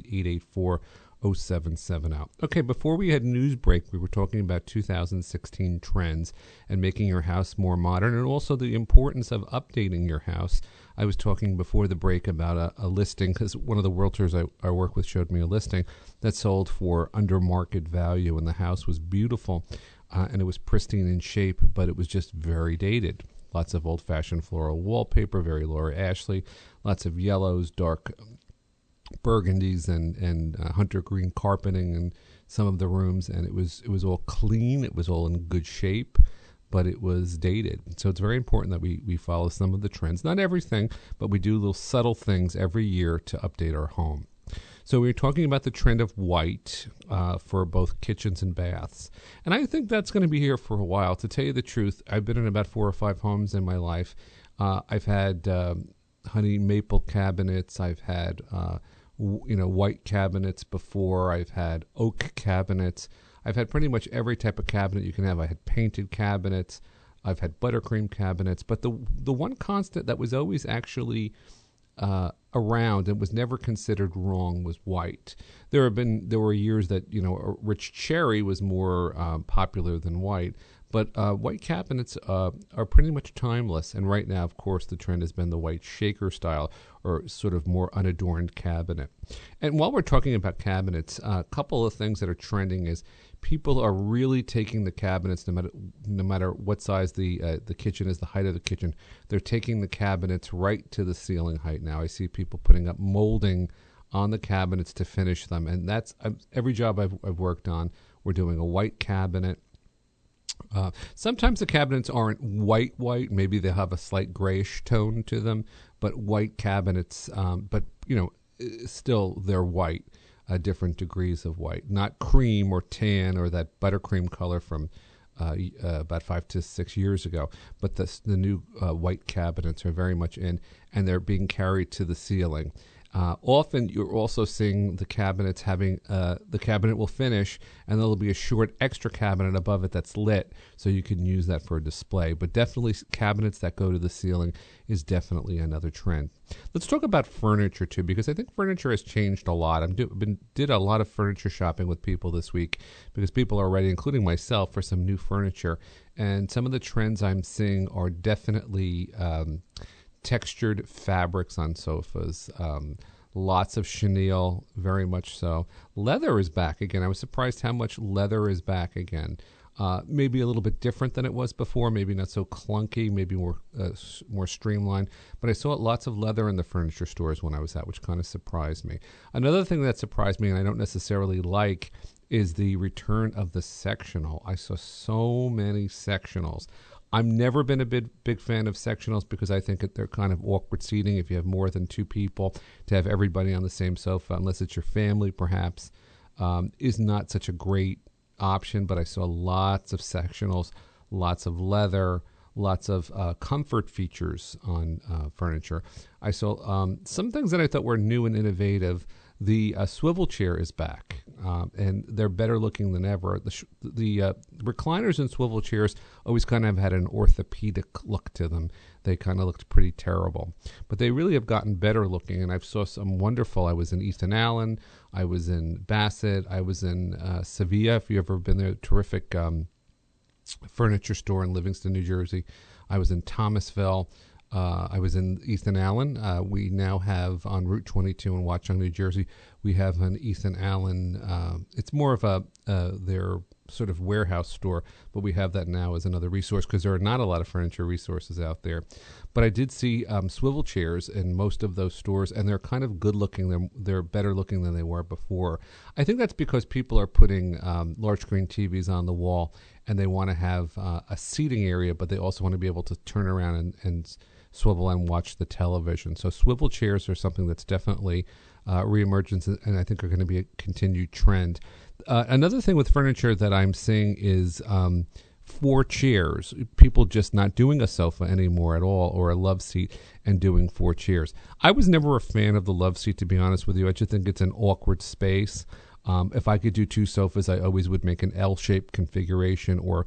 Speaker 20: 908-884-0770. Okay, before we had news break, we were talking about 2016 trends and making your house more modern, and also the importance of updating your house. I was talking before the break about a listing, because one of the realtors I work with showed me a listing that sold for under market value, and the house was beautiful, and it was pristine in shape, but it was just very dated. Lots of old-fashioned floral wallpaper, very Laura Ashley, lots of yellows, dark burgundies, and hunter green carpeting in some of the rooms, and it was all clean, it was all in good shape, but it was dated. So it's very important that we follow some of the trends. Not everything, but we do little subtle things every year to update our home. So we were talking about the trend of white for both kitchens and baths. And I think that's going to be here for a while. To tell you the truth, I've been in about 4 or 5 homes in my life. I've had honey maple cabinets. I've had white cabinets before. I've had oak cabinets. I've had pretty much every type of cabinet you can have. I had painted cabinets. I've had buttercream cabinets. But the one constant that was always actually around and was never considered wrong was white. There were years that rich cherry was more popular than white, But white cabinets are pretty much timeless. And right now, of course, the trend has been the white shaker style, or sort of more unadorned cabinet. And while we're talking about cabinets, a couple of things that are trending is people are really taking the cabinets, no matter what size the kitchen is, the height of the kitchen. They're taking the cabinets right to the ceiling height now. I see people putting up molding on the cabinets to finish them, and that's every job I've worked on. We're doing a white cabinet. Sometimes the cabinets aren't white. Maybe they have a slight grayish tone to them, but white cabinets. But still they're white. Different degrees of white, not cream or tan or that buttercream color from about 5 to 6 years ago. But the new white cabinets are very much in, and they're being carried to the ceiling. Often you're also seeing the cabinets having, the cabinet will finish and there'll be a short extra cabinet above it that's lit, so you can use that for a display. But definitely cabinets that go to the ceiling is definitely another trend. Let's talk about furniture too, because I think furniture has changed a lot. Did a lot of furniture shopping with people this week because people are ready, including myself, for some new furniture. And some of the trends I'm seeing are definitely textured fabrics on sofas, lots of chenille, very much so. Leather is back again. I was surprised how much leather is back again. Maybe a little bit different than it was before, maybe not so clunky, maybe more streamlined. But I saw lots of leather in the furniture stores when I was out, which kind of surprised me. Another thing that surprised me, and I don't necessarily like, is the return of the sectional. I saw so many sectionals. I've never been a big fan of sectionals because I think that they're kind of awkward seating if you have more than two people. To have everybody on the same sofa, unless it's your family perhaps, is not such a great option. But I saw lots of sectionals, lots of leather, lots of comfort features on furniture. I saw some things that I thought were new and innovative. The swivel chair is back, and they're better looking than ever. The recliners and swivel chairs always kind of had an orthopedic look to them. They kind of looked pretty terrible. But they really have gotten better looking, and I saw some wonderful. I was in Ethan Allen. I was in Bassett. I was in Sevilla, if you've ever been there. Terrific furniture store in Livingston, New Jersey. I was in Thomasville. I was in Ethan Allen. We now have on Route 22 in Watchung, New Jersey, we have an Ethan Allen. It's more of their sort of warehouse store, but we have that now as another resource because there are not a lot of furniture resources out there. But I did see swivel chairs in most of those stores, and they're kind of good looking. They're better looking than they were before. I think that's because people are putting large screen TVs on the wall, and they want to have a seating area, but they also want to be able to turn around and swivel and watch the television. So swivel chairs are something that's definitely reemergence, and I think are going to be a continued trend. Another thing with furniture that I'm seeing is 4 chairs. People just not doing a sofa anymore at all, or a love seat, and doing 4 chairs. I was never a fan of the love seat, to be honest with you. I just think it's an awkward space. If I could do 2 sofas, I always would make an L-shaped configuration, or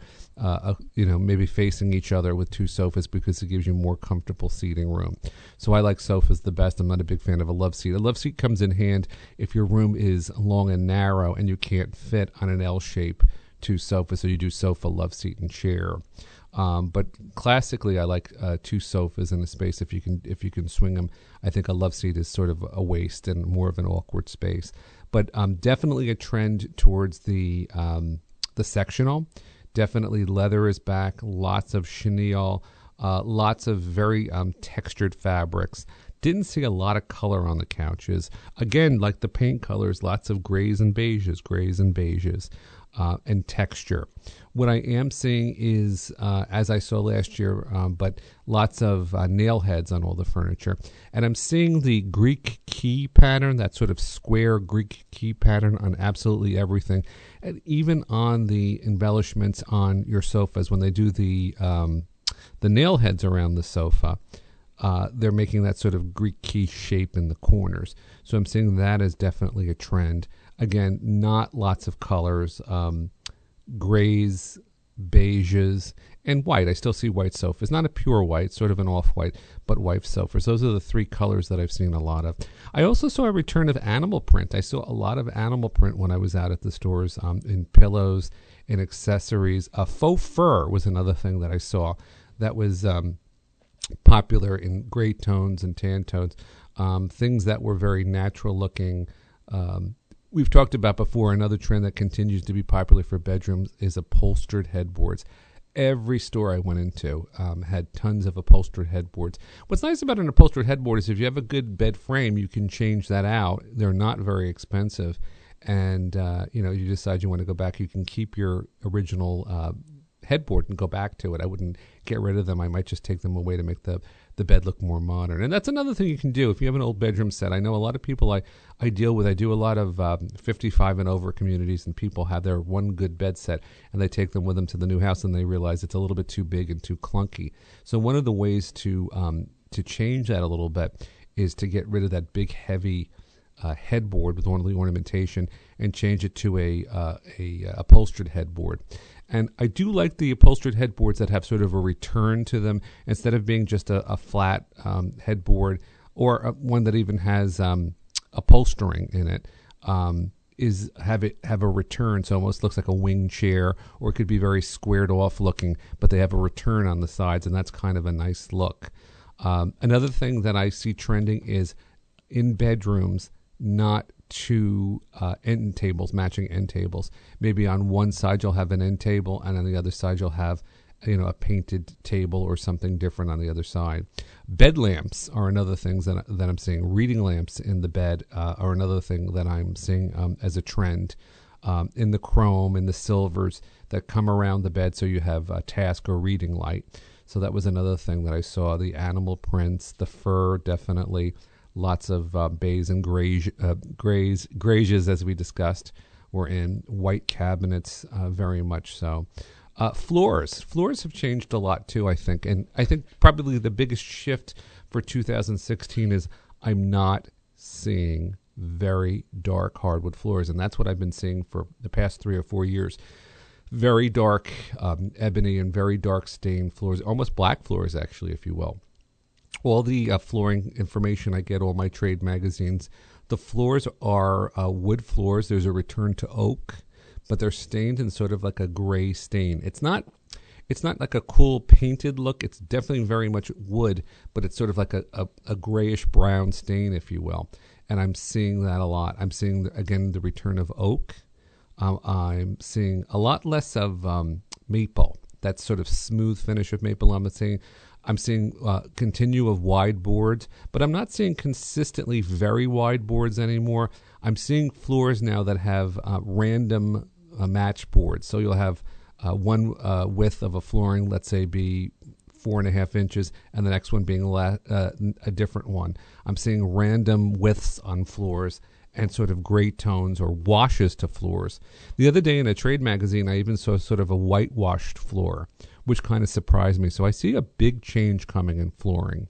Speaker 20: maybe facing each other with 2 sofas, because it gives you more comfortable seating room. So I like sofas the best. I'm not a big fan of a love seat. A love seat comes in hand if your room is long and narrow and you can't fit on an L-shape 2 sofas, so you do sofa, love seat, and chair. But classically, I like 2 sofas in a space if you can swing them. I think a love seat is sort of a waste and more of an awkward space. But definitely a trend towards the sectional. Definitely leather is back. Lots of chenille. Lots of very textured fabrics. Didn't see a lot of color on the couches. Again, like the paint colors, lots of grays and beiges, and texture. What I am seeing is, as I saw last year, but lots of nail heads on all the furniture. And I'm seeing the Greek key pattern, that sort of square Greek key pattern on absolutely everything. And even on the embellishments on your sofas, when they do the nail heads around the sofa, they're making that sort of Greek key shape in the corners. So I'm seeing that as definitely a trend. Again, not lots of colors, grays, beiges, and white. I still see white sofas. Not a pure white, sort of an off-white, but white sofas. Those are the three colors that I've seen a lot of. I also saw a return of animal print. I saw a lot of animal print when I was out at the stores, in pillows, in accessories. Faux fur was another thing that I saw that was popular in gray tones and tan tones, things that were very natural looking. We've talked about before, another trend that continues to be popular for bedrooms is upholstered headboards. Every store I went into had tons of upholstered headboards. What's nice about an upholstered headboard is if you have a good bed frame, you can change that out. They're not very expensive. And, you decide you want to go back, you can keep your original headboard and go back to it. I wouldn't get rid of them. I might just take them away to make the bed look more modern. And that's another thing you can do if you have an old bedroom set. I know a lot of people I deal with. I do a lot of 55 and over communities, and people have their one good bed set, and they take them with them to the new house, and they realize it's a little bit too big and too clunky. So one of the ways to change that a little bit is to get rid of that big, heavy headboard with the ornamentation and change it to a upholstered headboard. And I do like the upholstered headboards that have sort of a return to them instead of being just a flat headboard, or one that even has upholstering in it. Have a return, so it almost looks like a wing chair, or it could be very squared off looking, but they have a return on the sides, and that's kind of a nice look. Another thing that I see trending is in bedrooms, not two end tables, matching end tables. Maybe on one side you'll have an end table, and on the other side you'll have a painted table or something different on the other side. Bed lamps are another thing that I'm seeing. Reading lamps in the bed are another thing that I'm seeing as a trend. In the chrome, in the silvers that come around the bed, so you have a task or reading light. So that was another thing that I saw. The animal prints, the fur, definitely. Lots of beige and grays, as we discussed, were in. White cabinets, very much so. Floors have changed a lot too, I think. And I think probably the biggest shift for 2016 is I'm not seeing very dark hardwood floors. And that's what I've been seeing for the past 3 or 4 years. Very dark ebony and very dark stained floors, almost black floors, actually, if you will. All the flooring information I get, all my trade magazines, the floors are wood floors. There's a return to oak, but they're stained in sort of like a gray stain. It's not like a cool painted look. It's definitely very much wood, but it's sort of like a grayish brown stain, if you will. And I'm seeing that a lot. I'm seeing, again, the return of oak. I'm seeing a lot less of maple, that sort of smooth finish of maple. I'm seeing continue of wide boards, but I'm not seeing consistently very wide boards anymore. I'm seeing floors now that have random match boards. So you'll have one width of a flooring, let's say, be 4.5 inches, and the next one being a different one. I'm seeing random widths on floors and sort of gray tones or washes to floors. The other day in a trade magazine, I even saw sort of a whitewashed floor, which kind of surprised me. So I see a big change coming in flooring.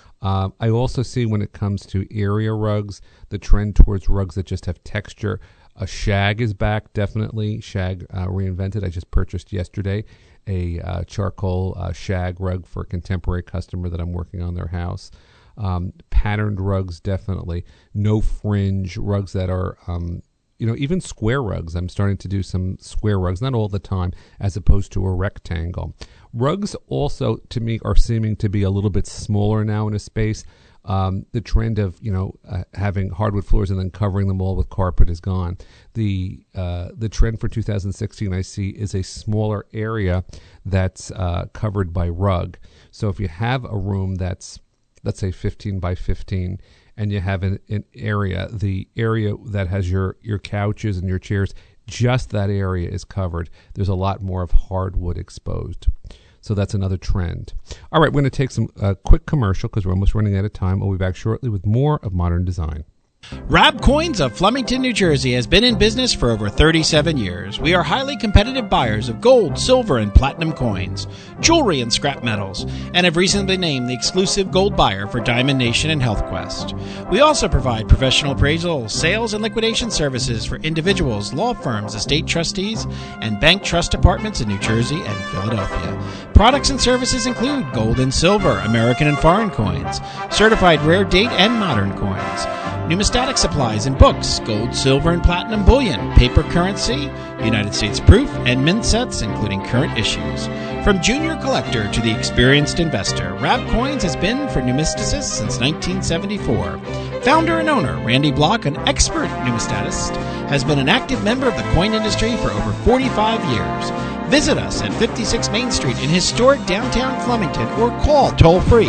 Speaker 20: I also see, when it comes to area rugs, the trend towards rugs that just have texture. Shag is back, definitely. Shag reinvented. I just purchased yesterday a charcoal shag rug for a contemporary customer that I'm working on their house. Patterned rugs, definitely. No fringe rugs that are, even square rugs. I'm starting to do some square rugs, not all the time, as opposed to a rectangle. Rugs also, to me, are seeming to be a little bit smaller now in a space. The trend of, having hardwood floors and then covering them all with carpet is gone. The trend for 2016 I see is a smaller area that's covered by rug. So if you have a room that's, let's say, 15 by 15, and you have an area, the area that has your couches and your chairs, just that area is covered. There's a lot more of hardwood exposed. So that's another trend. All right, we're going to take some quick commercial because we're almost running out of time. We'll be back shortly with more of Modern Design.
Speaker 12: Rab Coins of Flemington, New Jersey has been in business for over 37 years. We are highly competitive buyers of gold, silver, and platinum coins, jewelry, and scrap metals, and have recently been named the exclusive gold buyer for Diamond Nation and Health Quest. We also provide professional appraisal, sales, and liquidation services for individuals, law firms, estate trustees, and bank trust departments in New Jersey and Philadelphia. Products and services include gold and silver, American and foreign coins, certified rare date and modern coins, numismatic supplies and books, gold, silver, and platinum bullion, paper currency, United States proof, and mint sets, including current issues. From junior collector to the experienced investor, Rab Coins has been for numisticists since 1974. Founder and owner Randy Block, an expert numismatist, has been an active member of the coin industry for over 45 years. Visit us at 56 Main Street in historic downtown Flemington or call toll-free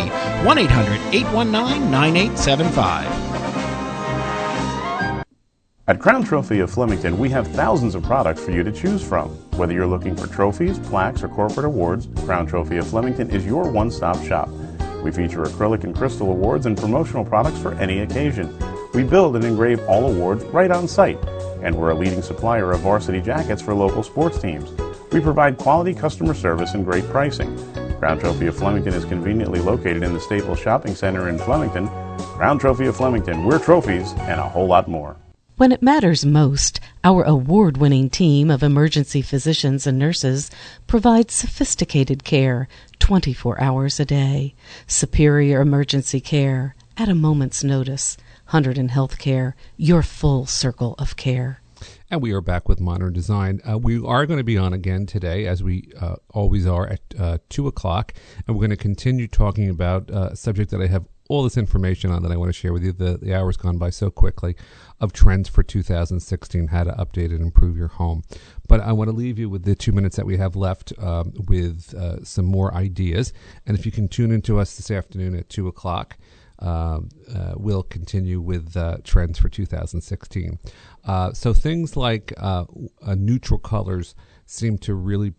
Speaker 12: 1-800-819-9875.
Speaker 14: At Crown Trophy of Flemington, we have thousands of products for you to choose from. Whether you're looking for trophies, plaques, or corporate awards, Crown Trophy of Flemington is your one-stop shop. We feature acrylic and crystal awards and promotional products for any occasion. We build and engrave all awards right on site, and we're a leading supplier of varsity jackets for local sports teams. We provide quality customer service and great pricing. Crown Trophy of Flemington is conveniently located in the Staples Shopping Center in Flemington. Crown Trophy of Flemington, we're trophies and a whole lot more.
Speaker 23: When it matters most, our award-winning team of emergency physicians and nurses provides sophisticated care 24 hours a day. Superior emergency care at a moment's notice. Hunterdon Healthcare, your full circle of care.
Speaker 20: And we are back with Modern Design. We are going to be on again today, as we always are, at 2 o'clock. And we're going to continue talking about a subject that I have all this information on that I want to share with you. The hour's gone by so quickly, of trends for 2016, how to update and improve your home. But I want to leave you with the 2 minutes that we have left with some more ideas. And if you can tune into us this afternoon at 2 o'clock, we'll continue with trends for 2016. So things like neutral colors seem to really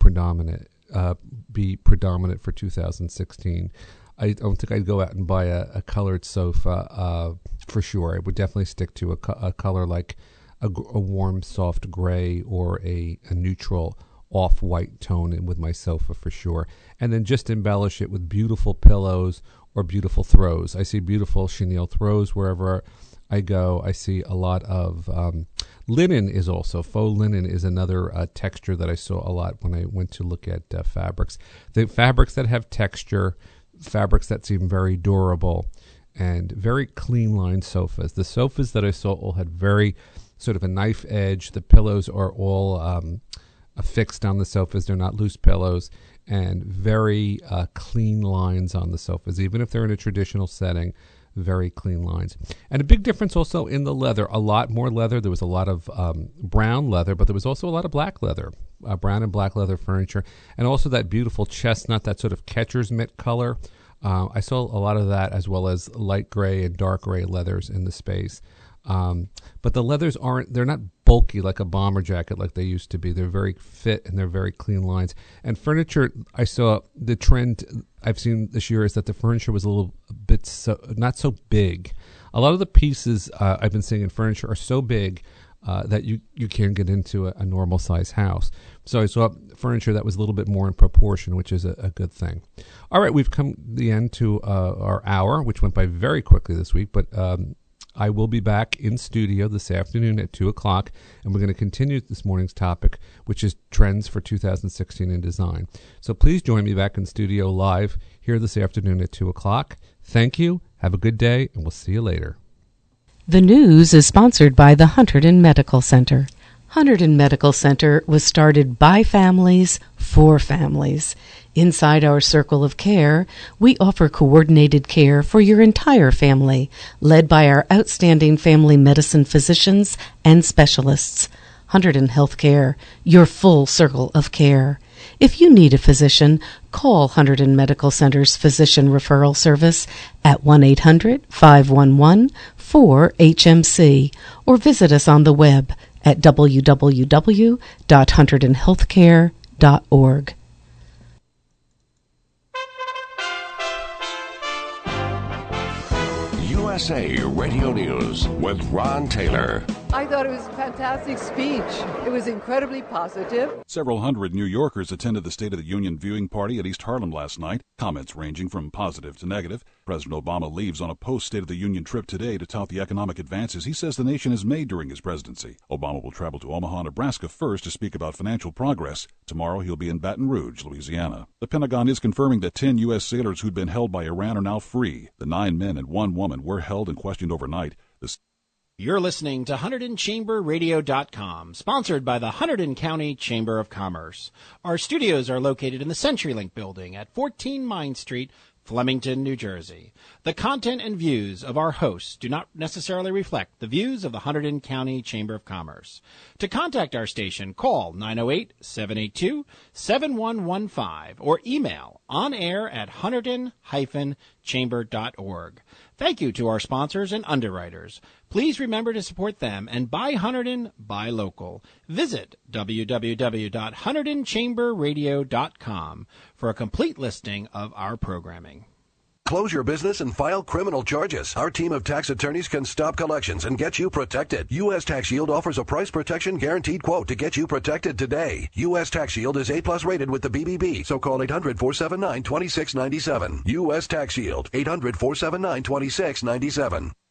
Speaker 20: be predominant for 2016. I don't think I'd go out and buy a colored sofa for sure. I would definitely stick to a color like a warm, soft gray or a neutral off-white tone with my sofa for sure. And then just embellish it with beautiful pillows or beautiful throws. I see beautiful chenille throws wherever I go. I see a lot of linen is also. Faux linen is another texture that I saw a lot when I went to look at fabrics. The fabrics that have texture, fabrics that seem very durable, and very clean line sofas. The sofas that I saw all had very sort of a knife edge. The pillows are all affixed on the sofas. They're not loose pillows, and very clean lines on the sofas. Even if they're in a traditional setting, very clean lines. And a big difference also in the leather. A lot more leather. There was a lot of brown leather, but there was also a lot of black leather. Brown and black leather furniture, and also that beautiful chestnut, that sort of catcher's mitt color. I saw a lot of that, as well as light gray and dark gray leathers in the space. But the leathers they're not bulky like a bomber jacket like they used to be. They're very fit and they're very clean lines. And furniture, I saw the trend I've seen this year is that the furniture was a little bit not so big. A lot of the pieces I've been seeing in furniture are so big that you can't get into a normal size house. So I saw furniture that was a little bit more in proportion, which is a good thing. All right, we've come to the end to our hour, which went by very quickly this week, but I will be back in studio this afternoon at 2 o'clock, and we're going to continue this morning's topic, which is trends for 2016 in design. So please join me back in studio live here this afternoon at 2 o'clock. Thank you, have a good day, and we'll see you later.
Speaker 23: The news is sponsored by the Hunterdon Medical Center. Hunterdon Medical Center was started by families for families. Inside our circle of care, we offer coordinated care for your entire family, led by our outstanding family medicine physicians and specialists. Hunterdon Healthcare, your full circle of care. If you need a physician, call Hunterdon Medical Center's physician referral service at 1-800-511-4HMC or visit us on the web at www.hunterdonhealthcare.org.
Speaker 15: USA Radio News with Ron Taylor.
Speaker 5: I thought it was a fantastic speech. It was incredibly positive.
Speaker 2: Several hundred New Yorkers attended the State of the Union viewing party at East Harlem last night, comments ranging from positive to negative. President Obama leaves on a post-State of the Union trip today to tout the economic advances he says the nation has made during his presidency. Obama will travel to Omaha, Nebraska first to speak about financial progress. Tomorrow he'll be in Baton Rouge, Louisiana. The Pentagon is confirming that 10 U.S. sailors who'd been held by Iran are now free. The 9 men and 1 woman were held and questioned overnight.
Speaker 12: You're listening to HunterdonChamberRadio.com, sponsored by the Hunterdon County Chamber of Commerce. Our studios are located in the CenturyLink building at 14 Mine Street, Flemington, New Jersey. The content and views of our hosts do not necessarily reflect the views of the Hunterdon County Chamber of Commerce. To contact our station, call 908-782-7115 or email onair@hunterdon-chamber.org. Thank you to our sponsors and underwriters. Please remember to support them and buy Hunterdon, buy local. Visit www.HunterdonChamberRadio.com for a complete listing of our programming.
Speaker 11: Close your business and file criminal charges. Our team of tax attorneys can stop collections and get you protected. U.S. Tax Shield offers a price protection guaranteed quote to get you protected today. U.S. Tax Shield is A+ rated with the BBB, so call 800-479-2697. U.S. Tax Shield, 800-479-2697.